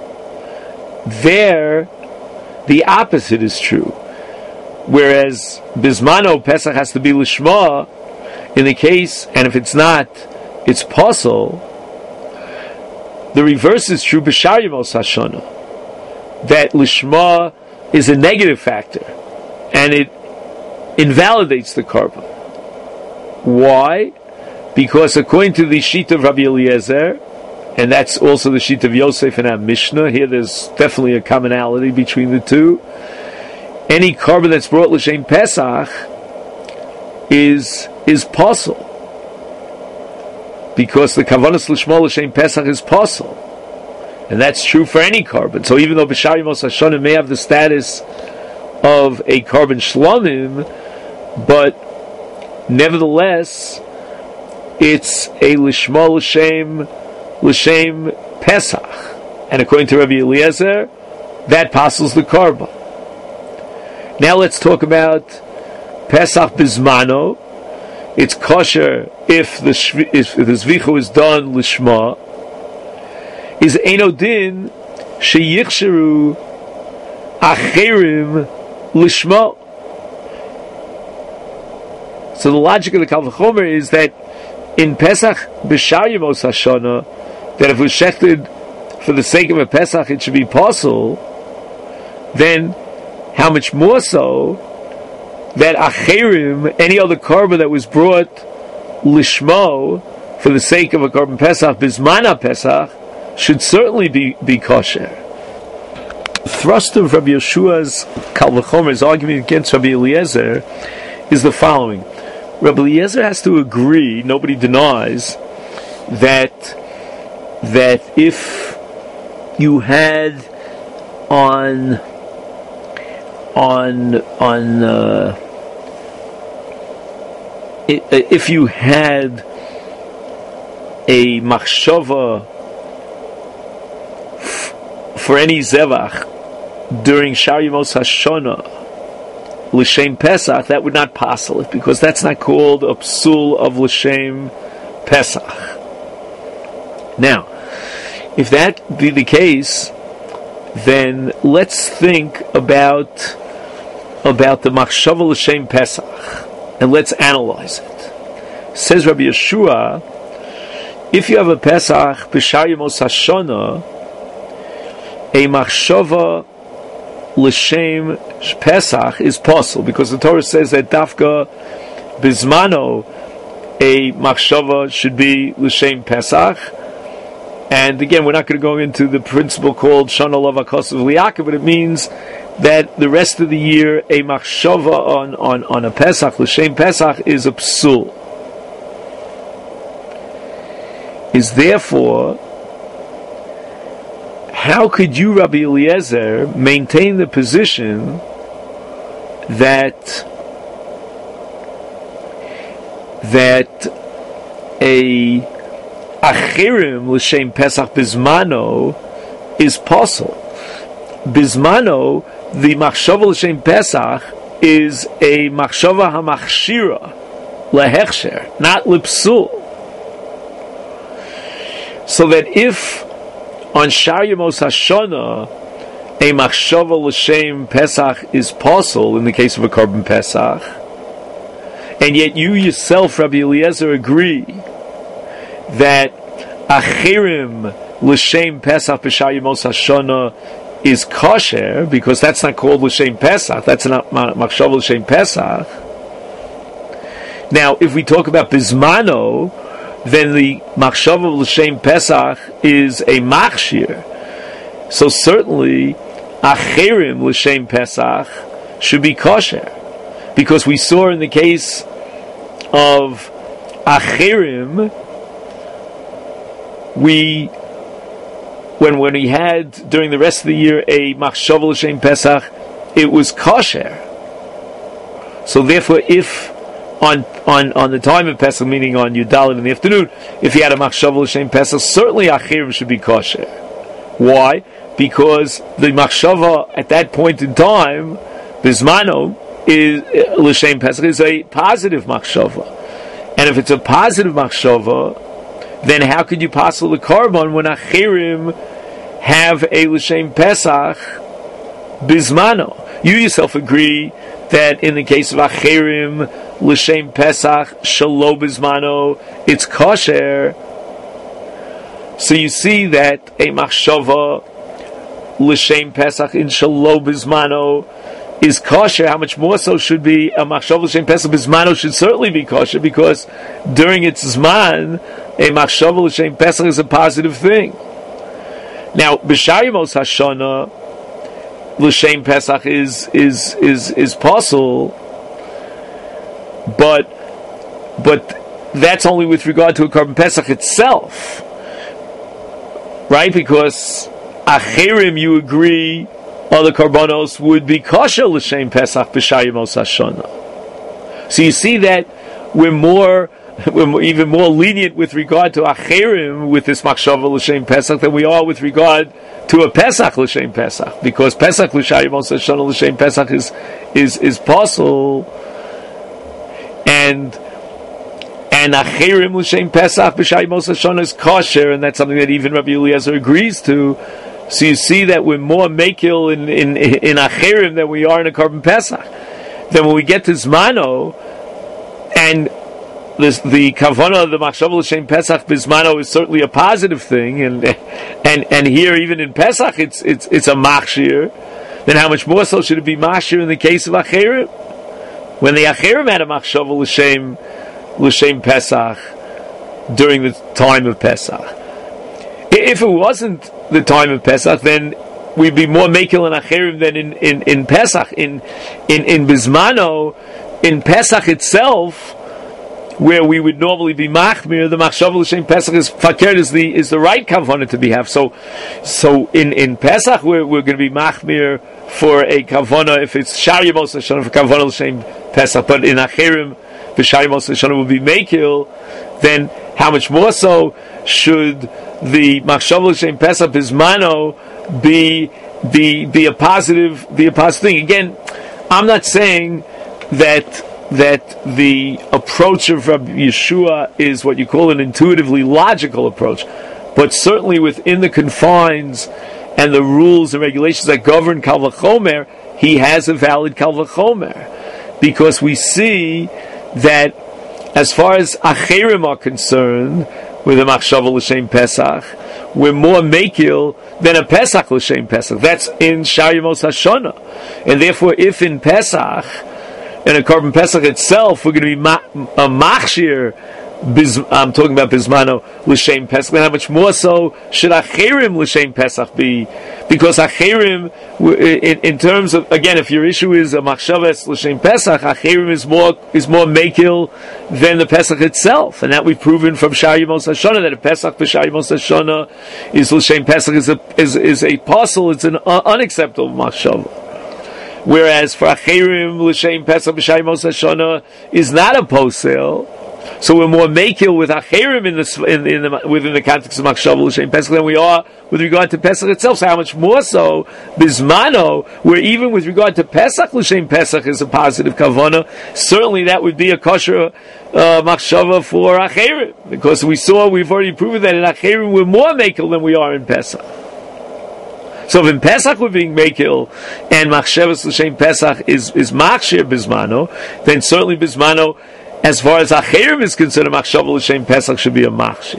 Speaker 1: There, the opposite is true. Whereas Bismano Pesach has to be Lishma, in the case, and if it's not, it's Pasul. The reverse is true B'shar Yemos Hashana, that Lishma is a negative factor, and it invalidates the korban. Why? Because according to the sheet of Rabbi Eliezer, and that's also the sheet of Yosef in our Mishnah, here there's definitely a commonality between the two. Any korban that's brought l'shem Pesach is pasul, because the kavanas l'shma l'shem Pesach is pasul, and that's true for any korban. So even though B'shar Yemos Hashanah may have the status of a korban shlomim, but nevertheless it's a lishma l'shem Pesach, and according to Rabbi Eliezer, that passes the korban. Now let's talk about Pesach Bismano. It's kosher if the zvichu is done lishma. Is eino din sheyichsheru acherim lishma. So the logic of the Kal V'chomer is that in Pesach B'shar Yemos Hashana, that if it was shechted for the sake of a Pesach, it should be pasul. Then how much more so that acherim, any other korban that was brought lishmo for the sake of a korban Pesach, bismana Pesach, should certainly be kosher. The thrust of Rabbi Yeshua's Kal V'chomer's argument against Rabbi Eliezer is the following: Rabbi Eliezer has to agree, nobody denies, that if you had if you had a machshava for any zevach during Shar Yemos Hashana l'shem Pesach, that would not passel it, because that's not called a psul of l'shem Pesach. Now, if that be the case, then let's think about the machshava l'shem Pesach, and let's analyze it. Says Rabbi Yeshua, if you have a Pesach b'Shar Yemos Hashana, a machshava l'shem Pesach is possible, because the Torah says that dafka bizmano a machshava should be l'shem Pesach. And again, we're not going to go into the principle called Shana Lava Kosav Liaka, but it means that the rest of the year a machshava on a Pesach, l'shem Pesach, is a psul. Is therefore, how could you, Rabbi Eliezer, maintain the position that a achirim l'shem Pesach bizmano is possible? Bizmano, the machshava l'shem Pesach is a machshava hamachshira lehechsher, not lipsul. So that if on Shar Yemos Hashana a machshava l'shem Pesach is possible in the case of a korban Pesach, and yet you yourself, Rabbi Eliezer, agree that achirim l'shem Pesach b'Shar Yemos Hashana is kosher, because that's not called l'shem Pesach, that's not machshava l'shem Pesach. Now, if we talk about bizmano, then the machshava l'shem Pesach is a machshir. So certainly, achirim l'shem Pesach should be kosher, because we saw in the case of achirim, when we had during the rest of the year a machshava l'shem Pesach, it was kosher. So therefore, if on the time of Pesach, meaning on Yudalit in the afternoon, if he had a machshava l'shem Pesach, certainly achirim should be kosher. Why? Because the machshava at that point in time, bizmano, is l'shem Pesach, is a positive machshava. And if it's a positive machshava, then how could you passel the korban when achirim have a l'shem Pesach bizmano? You yourself agree that in the case of achirim l'shem Pesach shelo bizmano, it's kosher. So you see that a machshava l'shem Pesach in shelo bizmano is kosher. How much more so should be a machshava l'shem Pesach bizmano should certainly be kosher, because during its zman a machshava l'shem Pesach is a positive thing. Now, b'Shar Yemos Hashana l'shem Pesach is possible, but that's only with regard to a korban Pesach itself, right? Because achirim, you agree, other korbanos would be kosher l'shem Pesach b'Shar Yemos Hashana. So you see that we're even more lenient with regard to achirim with this machshava l'shem Pesach than we are with regard to a Pesach l'shem Pesach, because Pesach l'Shar Yemos Hashana l'shem Pesach is possible, and achirim l'shem Pesach b'Shar Yemos Hashana is kosher, and that's something that even Rabbi Eliezer agrees to. So you see that we're more mekil in achirim than we are in a korban Pesach. Then when we get to zmano, and the kavanah of the machshava l'shem Pesach bizmano is certainly a positive thing, and here even in Pesach it's a machshir. Then how much more so should it be machshir in the case of achirim, when the achirim had a machshava l'shem Pesach during the time of Pesach? If it wasn't the time of Pesach, then we'd be more mekil in achirim than in Pesach. In bizmano, in Pesach itself, where we would normally be machmir, the machshava l'shem Pesach is fakir, is the right kavanah to be have. So in Pesach we're going to be machmir for a kavana if it's Shar Yemos Hashana for kavana l'shem Pesach, but in Acherim the Shar Yemos Hashana will be Mekil, then how much more so should the Machshava l'shem Pesach Bismano be a positive thing? Again, I'm not saying that the approach of Rabbi Yeshua is what you call an intuitively logical approach, but certainly within the confines and the rules and regulations that govern Kal V'chomer, he has a valid Kal V'chomer, because we see that as far as Acherim are concerned, with a Machshava L'Shem Pesach, we're more Mekil than a Pesach L'Shem Pesach. That's in Shar Yemos Hashana. And therefore, if in Pesach, in a Korban Pesach itself, we're going to be a Machshir, I'm talking about Bismano L'Shem Pesach, then how much more so should Acherim L'Shem Pesach be? Because Acherim, in terms of, again, if your issue is a Machshavas L'Shem Pesach, Acherim is more Mekil than the Pesach itself. And that we've proven from Shar Yemos Hashana, that a Pesach B'Shar Yemos Hashana is L'Shem Pesach, is a parcel, it's an unacceptable Machshavah. Whereas for Acherim L'Shem Pesach B'Shar Yemos Hashana is not a posel. So we're more Mekil with Acherim within the context of Machshava L'Shem Pesach than we are with regard to Pesach itself. So how much more so Bismano, where even with regard to Pesach L'Shem Pesach is a positive kavana, certainly that would be a kosher Machshava for Acherim, because we've already proven that in Acherim we're more Mekil than we are in Pesach. So if in Pesach we're being Mekil and Machshavas L'Shem Pesach is Machshir Bismano, then certainly Bismano, as far as Acherim is concerned, Machshava L'Shem Pesach should be a Machshir.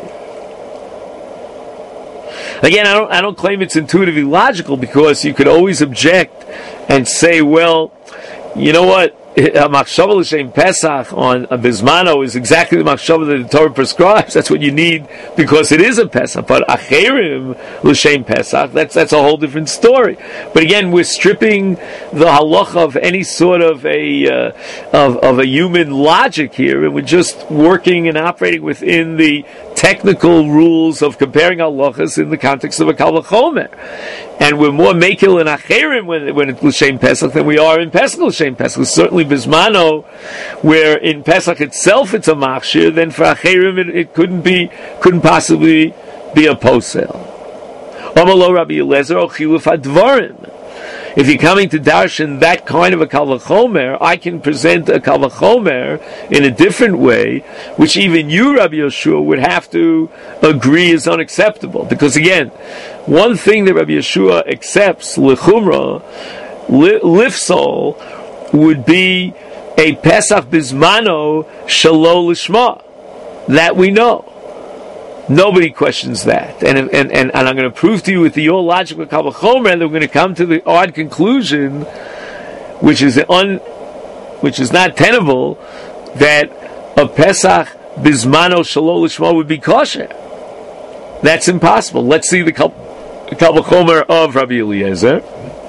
Speaker 1: Again, I don't claim it's intuitively logical, because you could always object and say, well, you know what? A Machshava L'Shem Pesach on a Bismano is exactly the Machshava that the Torah prescribes. That's what you need, because it is a Pesach. But Acherim L'Shem Pesach, that's a whole different story. But again, we're stripping the halacha of any sort of a human logic here, and we're just working and operating within the technical rules of comparing halachas in the context of a Kal V'chomer. And we're more Mekil in Acherim when it's L'Shem Pesach than we are in Pesach L'Shem Pesach. Certainly Bismano, where in Pesach itself it's a Machshir, then for Acherim it couldn't possibly be a posel. Amalo Rabbi Eliezer o Chiluf Advarim. If you're coming to darshan that kind of a Kal V'chomer, I can present a Kal V'chomer in a different way, which even you, Rabbi Yeshua, would have to agree is unacceptable. Because again, one thing that Rabbi Yeshua accepts, L'chumra, Lifsol, would be a Pesach Bismano Shelo Lishma. That we know. Nobody questions that, and I'm going to prove to you with your logic with Kal V'chomer that we're going to come to the odd conclusion, which is not tenable, that a Pesach Bismano Shelo Lishma would be kosher. That's impossible. Let's see the Kal V'chomer of Rabbi Eliezer.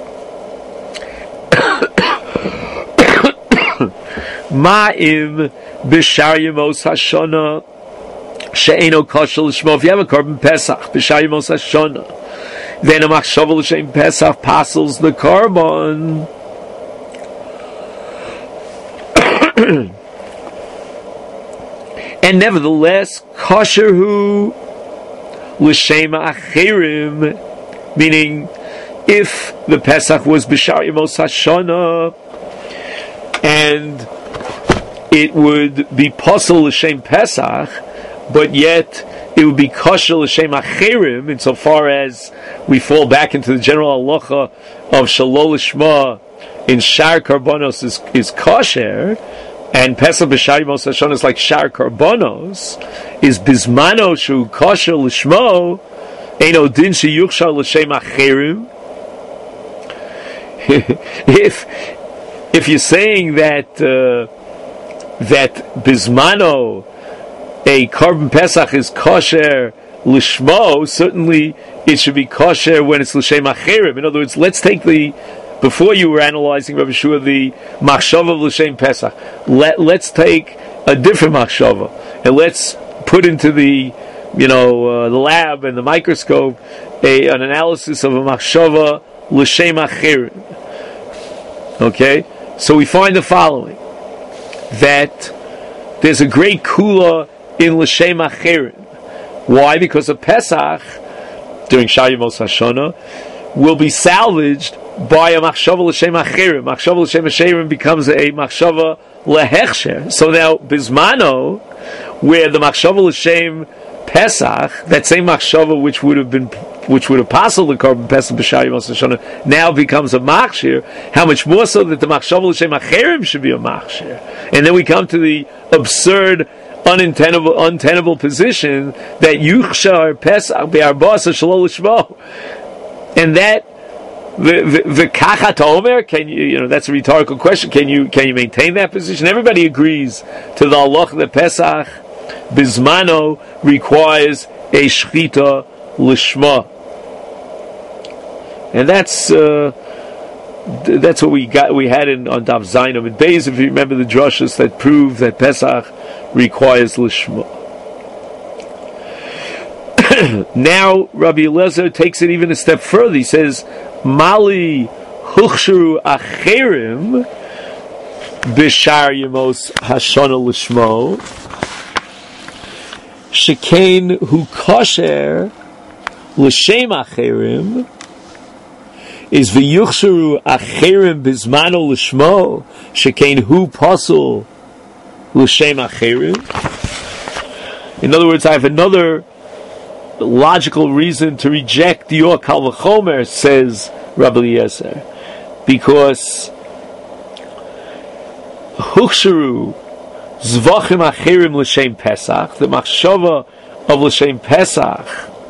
Speaker 1: Ma'im b'Shar Yemos Hashana she'eno kosher l'shmo. If you have a Korban Pesach b'Shar Yemos Hashana, then a Machshava L'Shem Pesach passes the Korban. And nevertheless, kosher hu L'Shem Acherim, meaning if the Pesach was b'Shar Yemos Hashana, and it would be posel L'Shem Pesach, but yet it would be kosher L'Shem Acherim, insofar as we fall back into the general halacha of Shelo Lishma in Shar Karbonos is kosher, and Pesach B'Shar Yemos Hashana is like Shar Karbonos, is Bismano Shu kosher Lishmo, Eino Din Sheyuchshar L'Shem Acherim. If you're saying that Bismano, a Korban Pesach is kosher Lishmo, certainly it should be kosher when it's L'Shem Acherim. In other words, let's take before you were analyzing Rabbi Shua, the Machshava of L'Shem Pesach, let's take a different Machshava, and let's put into the lab and the microscope an analysis of a Machshava L'Shem Acherim. Okay? So we find the following, that there's a great kula in L'Shem Acherim. Why? Because a Pesach, during Shar Yemos Hashana, will be salvaged by a Machshava L'Shem Acherim. Machshava L'Shem Acherim becomes a Machshava Lehechsher. So now, Bismano, where the Machshava L'Shem Pesach, that same Machshava which would have passed the Korban Pesach b'Shar Yemos Hashana, now becomes a Machshir. How much more so that the Machshava L'Shem Acherim should be a Machshir. And then we come to the absurd, untenable position that Yuchshar Pesach be'arbasa Shalol L'Shmo. And that the Kachat Omer, that's a rhetorical question. Can you maintain that position? Everybody agrees to the halach that Pesach Bismano requires a Shchita L'Shma. And that's what we had on Daf Zayin and Beis, if you remember the drashas that prove that Pesach requires L'Shma. Now Rabbi Eliezer takes it even a step further. He says, Mali Huchsharu Acherim B'Shar Yemos Hashana L'Shmo Shekain Hu Kosher L'Shem Acherim is V'Yuchsharu Acherim B'Zmano L'Shmo Shekain Hu Pasul L'Shem Acherim. In other words, I have another logical reason to reject your Kal V'Chomer, says Rabbi Eliezer, because Huchsharu Zvachim Acherim L'Shem Pesach, the Machshava of L'Shem Pesach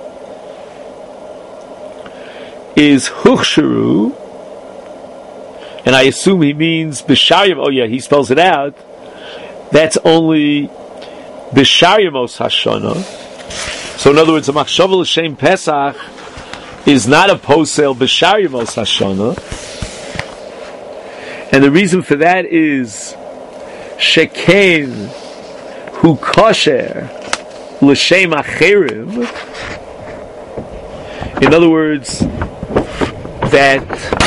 Speaker 1: is Huchsharu, and I assume he means B'Shar Yemos, he spells it out, that's only B'Shar Yemos Hashana. So in other words, a Machshava L'Shem Pesach is not a posel B'Shar Yemos Hashana. And the reason for that is Shekain Hu Kosher L'Shem Acherim. In other words, that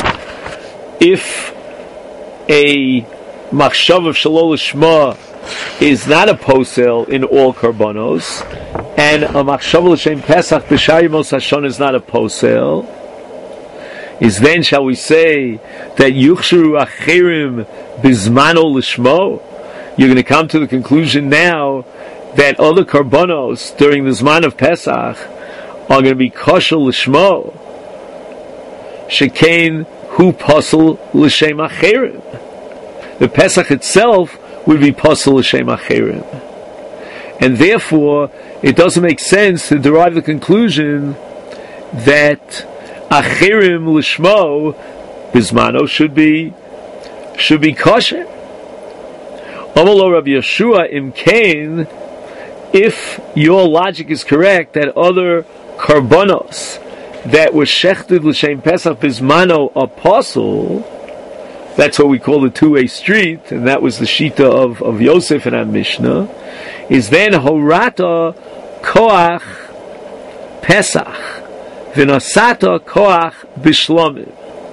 Speaker 1: if a Machshava of Shalol L'Shma is not a posel in all karbanos, and a Machshava L'Shem Pesach B'Shar Yemos Hashana is not a posel, is then, shall we say, that Yuchsharu Acherim B'Zmano L'Shmo? You're going to come to the conclusion now that other karbanos during the Zman of Pesach are going to be kosher L'Shmo. Shekain Hu Pasul L'Shem Acherim. The Pesach itself would be Pasul L'Shem Acherim. And therefore, it doesn't make sense to derive the conclusion that Acherim L'Shmo Bismano should be kosher. Amalo Rabbi Yeshua Imkain, if your logic is correct that other karbanos that were shechted L'Shem Pesach Bismano apostle, that's what we call the two-way street, and that was the shita of Yosef and our Mishnah, is then Horata Koach Pesach V'Nasata Koach B'Shlomim.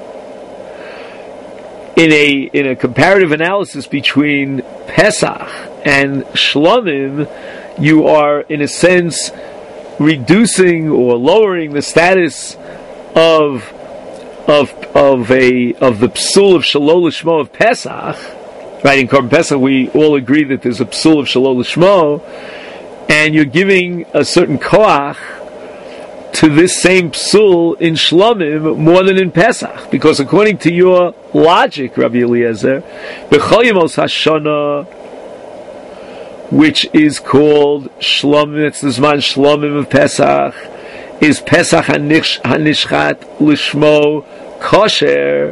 Speaker 1: In a comparative analysis between Pesach and Shlomim, you are in a sense reducing or lowering the status of the psul of Shalol L'Shmo of Pesach. Right, in Korban Pesach we all agree that there's a psul of Shalol L'Shmo, and you're giving a certain koach to this same psul in Shlomim more than in Pesach, because according to your logic, Rabbi Eliezer, B'chol Yemos Hashana, which is called Shlomim, it's the Zman Shlomim of Pesach, is Pesach Hanishchat L'Shmo kosher.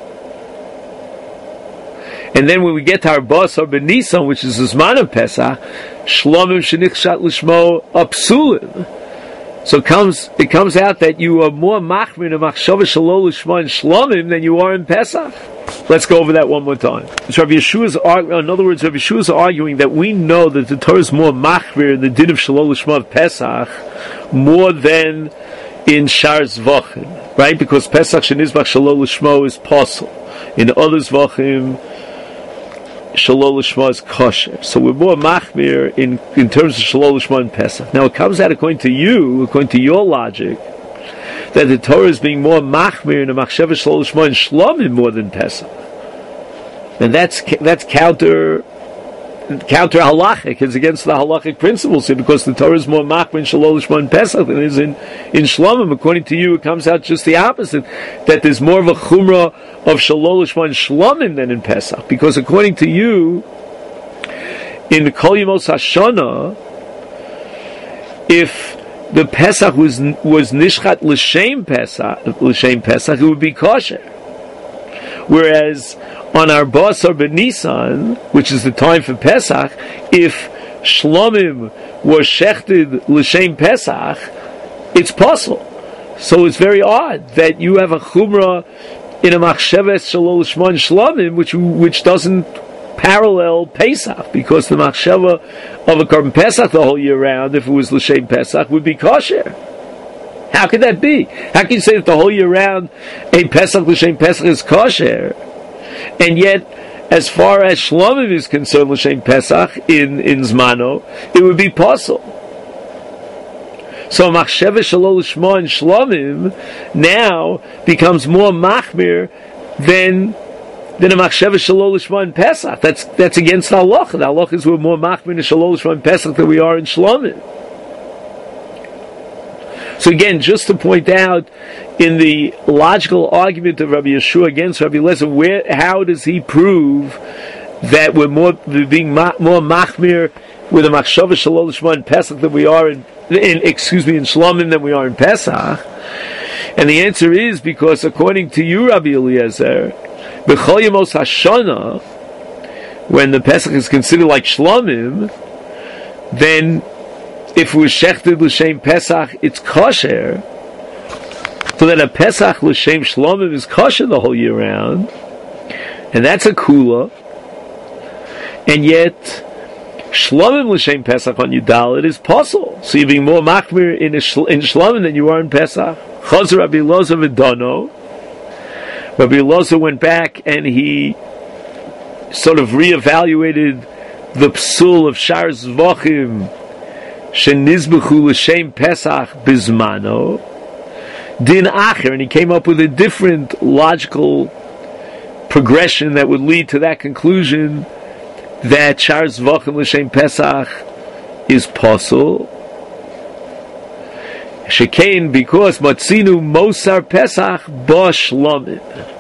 Speaker 1: And then when we get to our Basar B'Nisan, which is the Zman of Pesach, Shlomim Shenichshat L'Shmo Apsulim. So it comes out that you are more machmir in a machshava Shalol L'Shma in Shlomim than you are in Pesach. Let's go over that one more time. So Rabbi Yeshua's in other words, Rabbi Yeshua is arguing that we know that the Torah is more machmir in the din of Shalol L'Shma of Pesach more than in Shar Zvachim, right? Because Pesach Shenizbach Shalol L'Shma is possible. In other zvachim, Shalol Lishma is kosher. So we're more machmir in terms of Shalol Lishma and Pesach. Now it comes out according to your logic, that the Torah is being more machmir in the machsheva Shalol Lishma and Shlomim more than Pesach. And that's counter halachic. It's against the halachic principles here, because the Torah is more machmir in Shalol Lishma and Pesach than it is in Shlomim. According to you, it comes out just the opposite, that there's more of a chumrah of Shalol Lishma and Shlomim than in Pesach, because according to you, in Kol Yemos Hashana, if the Pesach was nishchat l'shem Pesach, it would be kosher. Whereas on our Basar B'Nisan, which is the time for Pesach, if Shlomim was shechted l'shem Pesach, it's possible. So it's very odd that you have a chumrah in a machsheves Shalol Lishma and Shlomim, which doesn't parallel Pesach, because the machsheva of a Korban Pesach the whole year round, if it was l'shem Pesach, would be kosher. How could that be? How can you say that the whole year round a Pesach l'shem Pesach is kosher, and yet as far as Shlomim is concerned, l'shem Pesach in Zmano, it would be possible? So machsheva Shalol Lishma and Shlomim now becomes more machmir than a machsheva Shalol Lishma and Pesach. That's against the halacha. The halacha is we're more machmir in Shalol Lishma and Pesach than we are in Shlomim. So again, just to point out, in the logical argument of Rabbi Yeshua against Rabbi Eliezer, how does he prove that we're being more machmir with a machshava Shalol Lishma and Pesach than we are in Shlomim than we are in Pesach? And the answer is because according to you, Rabbi Eliezer, B'chol Yemos Hashana, when the Pesach is considered like Shlomim, then if it was shechted l'shem Pesach, it's kosher. So that a Pesach l'shem Shlomim is kosher the whole year round, and that's a kula. And yet Shlomim l'shem Pesach on Yudalit is possible. So you're being more machmir in Shlomim than you are in Pesach. Chazer Rabbi Elazar v'Dono. Rabbi Elazar went back and he sort of reevaluated the psul of Shar Zvachim shenizbechu l'shem Pesach bizmano din acher, and he came up with a different logical progression that would lead to that conclusion that Shar Zvachim l'shem Pesach is possible. Shekein, because matzinu mosar Pesach ba Shlomim.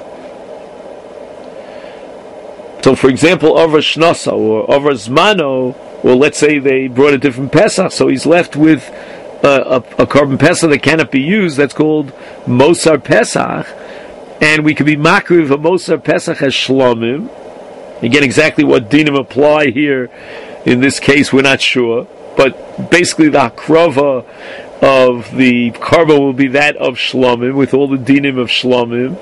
Speaker 1: So, for example, over Shnasa or over Zmano, or let's say they brought a different Pesach, so he's left with a Korban Pesach that cannot be used. That's called Mosar Pesach, and we can be makriv a Mosar Pesach as Shlomim. Again, exactly what dinim apply here in this case, we're not sure, but basically the hakrava of the Korban will be that of Shlomim, with all the dinim of Shlomim.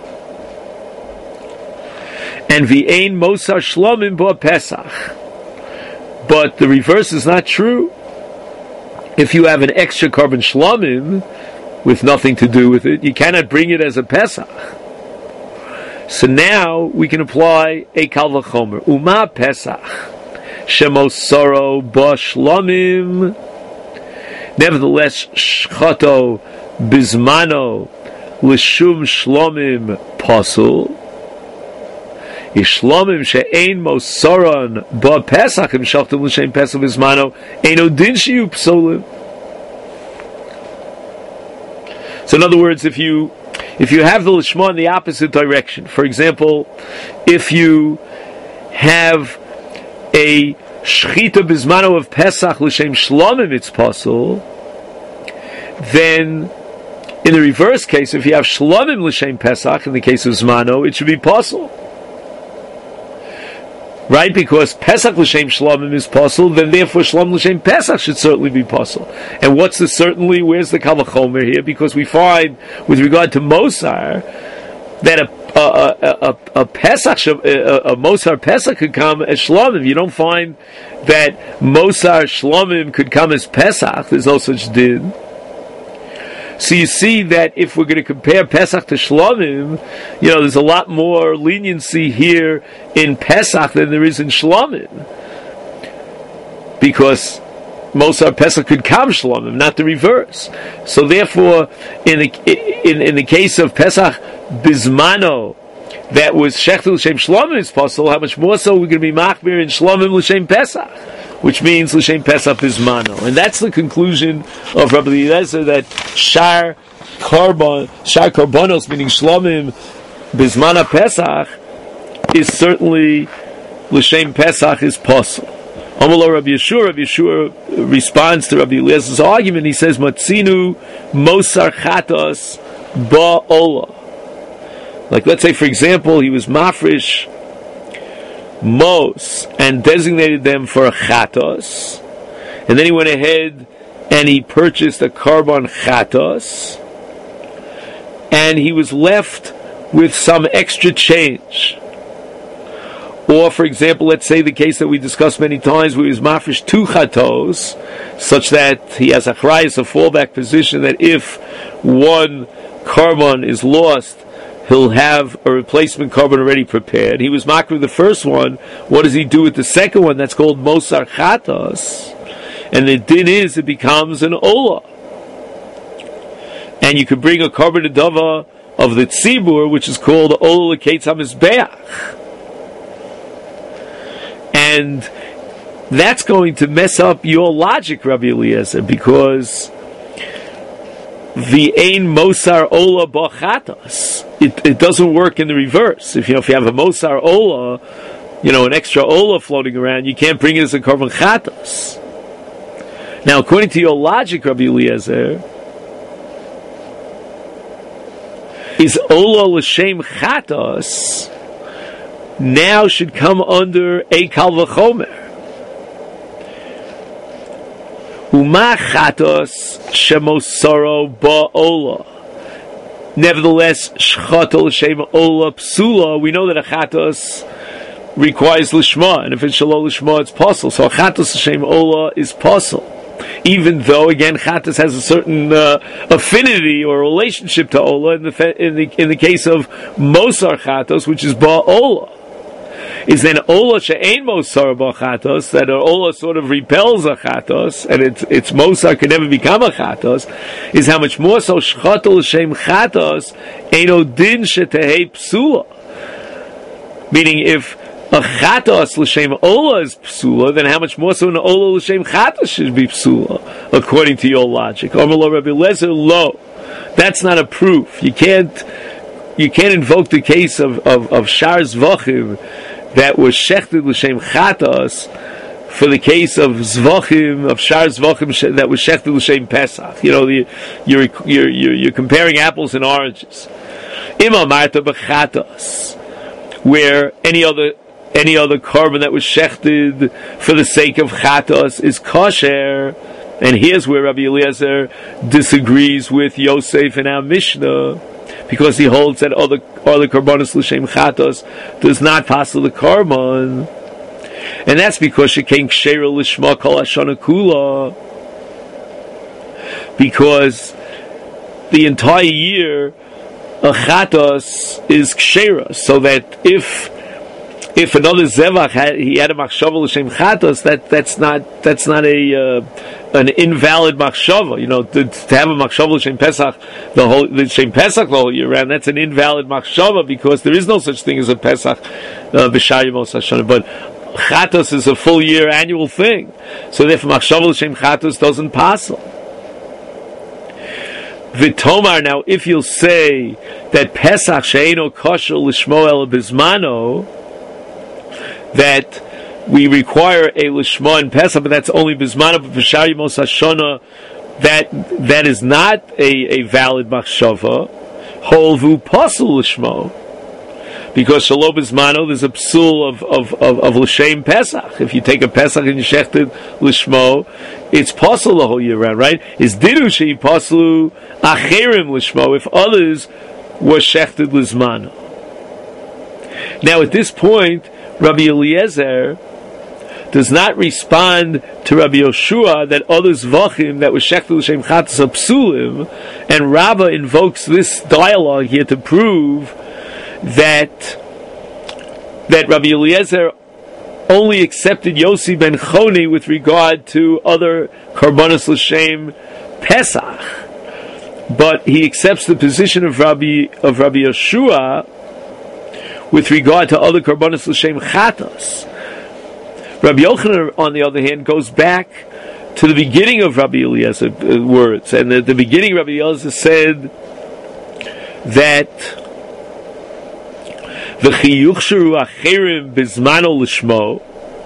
Speaker 1: And v'ein Mosar Shlomim ba Pesach. But the reverse is not true. If you have an extra Korban Shlomim with nothing to do with it, you cannot bring it as a Pesach. So now we can apply a Kal Vachomer. Uma Pesach Shemosoro ba Shlomim. Nevertheless, Shchato Bizmano L'shum Shlomim Pasul. Ishlomim she'ein mosaron ba Pesach im shachtim l'shem Pesach bizmano eino din shiyu psolim. So in other words, if you have the lishma in the opposite direction, for example, if you have a shchita bizmano of Pesach l'shem Shlomim it's possible, then in the reverse case, if you have Shlomim l'shem Pesach in the case of Zmano, it should be possible. Right? Because Pesach l'shem Shlomim is possible, then therefore Shlom l'shem Pesach should certainly be possible. And what's the certainly? Where's the Kal Vachomer here? Because we find, with regard to Mosar, that a Pesach, a Mosar Pesach could come as Shlomim. You don't find that Mosar Shlomim could come as Pesach. There's no such din. So you see that if we're going to compare Pesach to Shlomim, there's a lot more leniency here in Pesach than there is in Shlomim. Because Mosar Pesach could come Shlomim, not the reverse. So therefore, in the case of Pesach Bismano, that was Shechtel L'Shem Shlomim is possible, how much more so we're going to be Machmir in Shlomim L'Shem Pesach, which means L'Shem Pesach Bismano. And that's the conclusion of Rabbi Eliezer, that Shar Karbonos, meaning Shlomim Bismana Pesach, is certainly L'Shem Pesach is possible. Amalo Rabbi Yeshua responds to Rabbi Eliezer's argument. He says, Matzinu Mosar Chatos Ba'ola. Like, let's say, for example, he was mafresh Mos and designated them for a Chatos, and then he went ahead and he purchased a carbon Chatos, and he was left with some extra change. Or, for example, let's say the case that we discussed many times where he was mafresh 2 chatos, such that he has a chrayas, a fallback position, that if one carbon is lost, he'll have a replacement carbon already prepared. He was makriv the first one. What does he do with the second one? That's called mosar chatos. And the din is, it becomes an ola. And you could bring a carbon adava of the tzibur, which is called ola l'keitz hamizbeach. And that's going to mess up your logic, Rabbi Eliezer, because the ein mosar ola b'chatas, it doesn't work in the reverse. If you have a mosar ola, an extra ola floating around, you can't bring it as a carbon chatas. Now, according to your logic, Rabbi Eliezer, is ola l'shem chatas now should come under a kal v'chomer. Uma chatos shemosaro ba'ola. Nevertheless, shchato l'shem ola psula. We know that a chatos requires lishma, and if it's shalo lishma, it's possible. So a chatos l'shem ola is possible, even though again chatos has a certain affinity or relationship to ola. In the case of mosar chatos, which is ba'ola, is then ola she'ein mosar b'chatos, that an ola sort of repels a chatos, and its mosar can never become a chatos, is how much more so shchato l'shem chatos eino din shetehei psula. Meaning, if a chatos l'shem ola is psula, then how much more so an ola l'shem chatos should be psula, according to your logic. Omelo Rabbi Eliezer, lo, that's not a proof. You can't invoke the case of shar zvachim that was shechted l'shem chatos for the case of zvachim, of shar zvachim that was shechted l'shem pesach. You're comparing apples and oranges. Ima marta b'chatos, where any other carbon that was shechted for the sake of chatos is kosher. And here's where Rabbi Eliezer disagrees with Yosef in our Mishnah, because he holds that other karbonos l'shem chatos does not pass the carbon, and that's because she came ksheira lishma kol hashana kula, because the entire year a chatos is ksheira, so that if another zevach had a machshava l'shem chatos, that's not an invalid machshava. To have a machshava l'shem pesach the whole year round, that's an invalid machshava, because there is no such thing as a pesach b'shar yemos hashana. But chatos is a full year annual thing, so therefore machshava l'shem chatos doesn't pass. V'tomar, now if you'll say that pesach she'eino kosher l'shmo el bizmano, that we require a lishma in Pesach, but that's only bizmana, but b'shar yemos hashana, that is not a valid machshava. Holvu pasul lishmo, because shalo bizmano there's a psul of l'shem Pesach. If you take a Pesach and you shechted lishmo, it's pasul the whole year round, right? Is didu shei pasul acherim lishmo, if others were shechted lizmano. Now at this point, Rabbi Eliezer does not respond to Rabbi Yoshua that other zvachim that was shechted l'shem chatas are psulim, and Rabbah invokes this dialogue here to prove that Rabbi Eliezer only accepted Yossi ben Choni with regard to other karbanos l'shem Pesach, but he accepts the position of Rabbi Yoshua with regard to other karbanos l'shem chatas. Rabbi Yochanan, on the other hand, goes back to the beginning of Rabbi Eliezer's words, and at the beginning Rabbi Eliezer said that v'chiyuchsharu acherim bizmano l'shmo,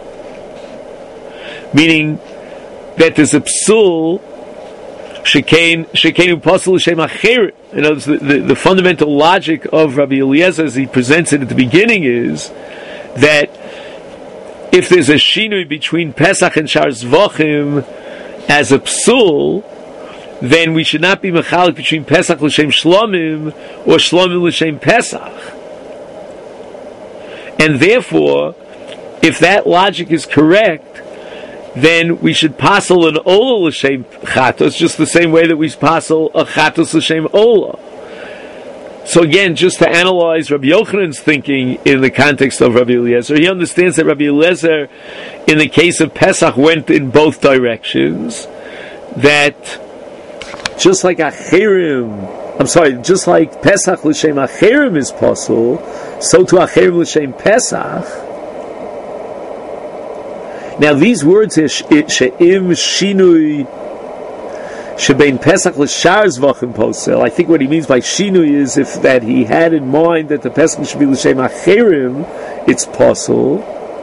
Speaker 1: meaning that there's a psul shekenu pasul l'shem acherim. In other words, the fundamental logic of Rabbi Eliezer, as he presents it at the beginning, is that if there's a shinui between Pesach and Shar Zvachim as a psul, then we should not be mechalik between Pesach l'shem Shlomim or Shlomim l'shem Pesach. And therefore, if that logic is correct, then we should passel an Ola l'shem Chatos, just the same way that we passel a Chatos l'shem Ola. So again, just to analyze Rabbi Yochanan's thinking in the context of Rabbi Eliezer, he understands that Rabbi Eliezer, in the case of Pesach, went in both directions. That just like just like Pesach l'shem Acherim is possible, so to Acherim l'shem Pesach. Now these words here, she'im shinui shebein Pesach l'shar zvachim posel. I think what he means by shinui is if that he had in mind that the Pesach should be l'shem acherim, it's posel.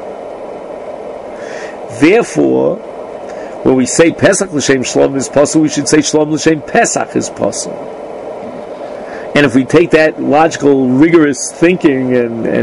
Speaker 1: Therefore, when we say Pesach l'shem shlom is posel, we should say shlom l'shem Pesach is posel. And if we take that logical, rigorous thinking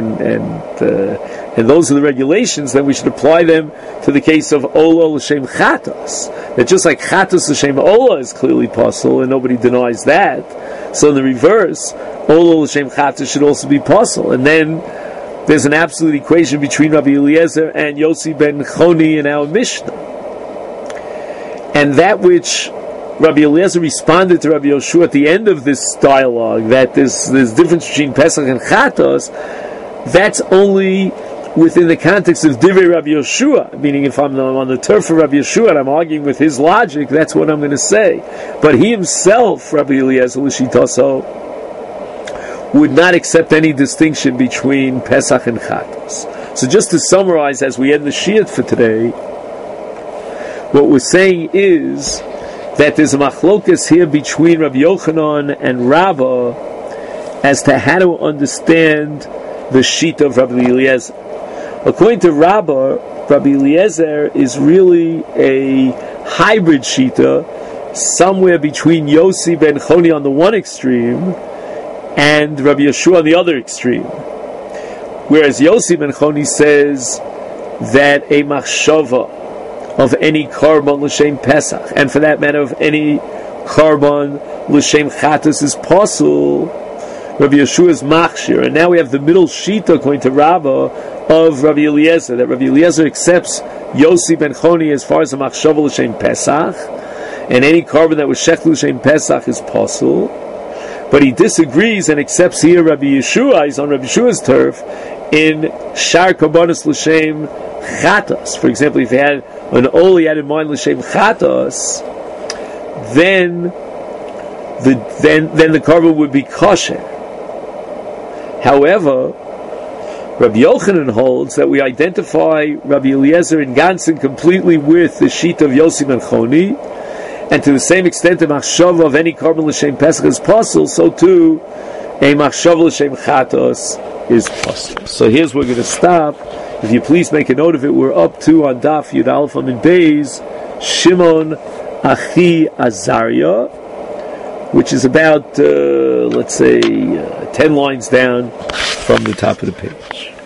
Speaker 1: and those are the regulations, then we should apply them to the case of Ola l'shem Chatos. That just like Chatos l'shem Ola is clearly possible, and nobody denies that, so in the reverse, Ola l'shem Chatos should also be possible. And then there's an absolute equation between Rabbi Eliezer and Yossi ben Choni in our Mishnah. And that which Rabbi Eliezer responded to Rabbi Yoshua at the end of this dialogue, that there's difference between Pesach and Chatos, that's only within the context of Divrei Rabbi Yoshua, meaning if I'm on the turf of Rabbi Yoshua and I'm arguing with his logic, that's what I'm going to say. But he himself, Rabbi Eliezer L'shitaso, would not accept any distinction between Pesach and Chatos. So just to summarize, as we end the Shiat for today, what we're saying is that there's a machlokas here between Rabbi Yochanan and Rabbah as to how to understand the Shita of Rabbi Eliezer. According to Rabbah, Rabbi Eliezer is really a hybrid Shita, somewhere between Yossi ben Choni on the one extreme and Rabbi Yeshua on the other extreme. Whereas Yossi ben Choni says that a machshava of any karban l'shem Pesach, and for that matter of any karban l'shem Chatos is possible, Rabbi Yeshua's machshir. And now we have the middle shita, according to Rabbah, of Rabbi Eliezer, that Rabbi Eliezer accepts Yossi ben Choni as far as the machshava l'shem Pesach, and any karban that was shechted l'shem Pesach is possible. But he disagrees and accepts here Rabbi Yeshua, he's on Rabbi Yeshua's turf, in shar karbanos l'shem Chatos. For example, if he had an Oli had in mind l'shem Chatos, then the karban would be kosher. However, Rabbi Yochanan holds that we identify Rabbi Eliezer in Gansen completely with the sheet of Yossi ben Choni, and to the same extent the machshava of any karban l'shem Pesach is possible, so too a machshava l'shem Chatos is possible. So here's where we're going to stop. If you please make a note of it, we're up to on Daf Yud Aleph Amud Beis Shimon Achi Azariah, which is about, 10 lines down from the top of the page.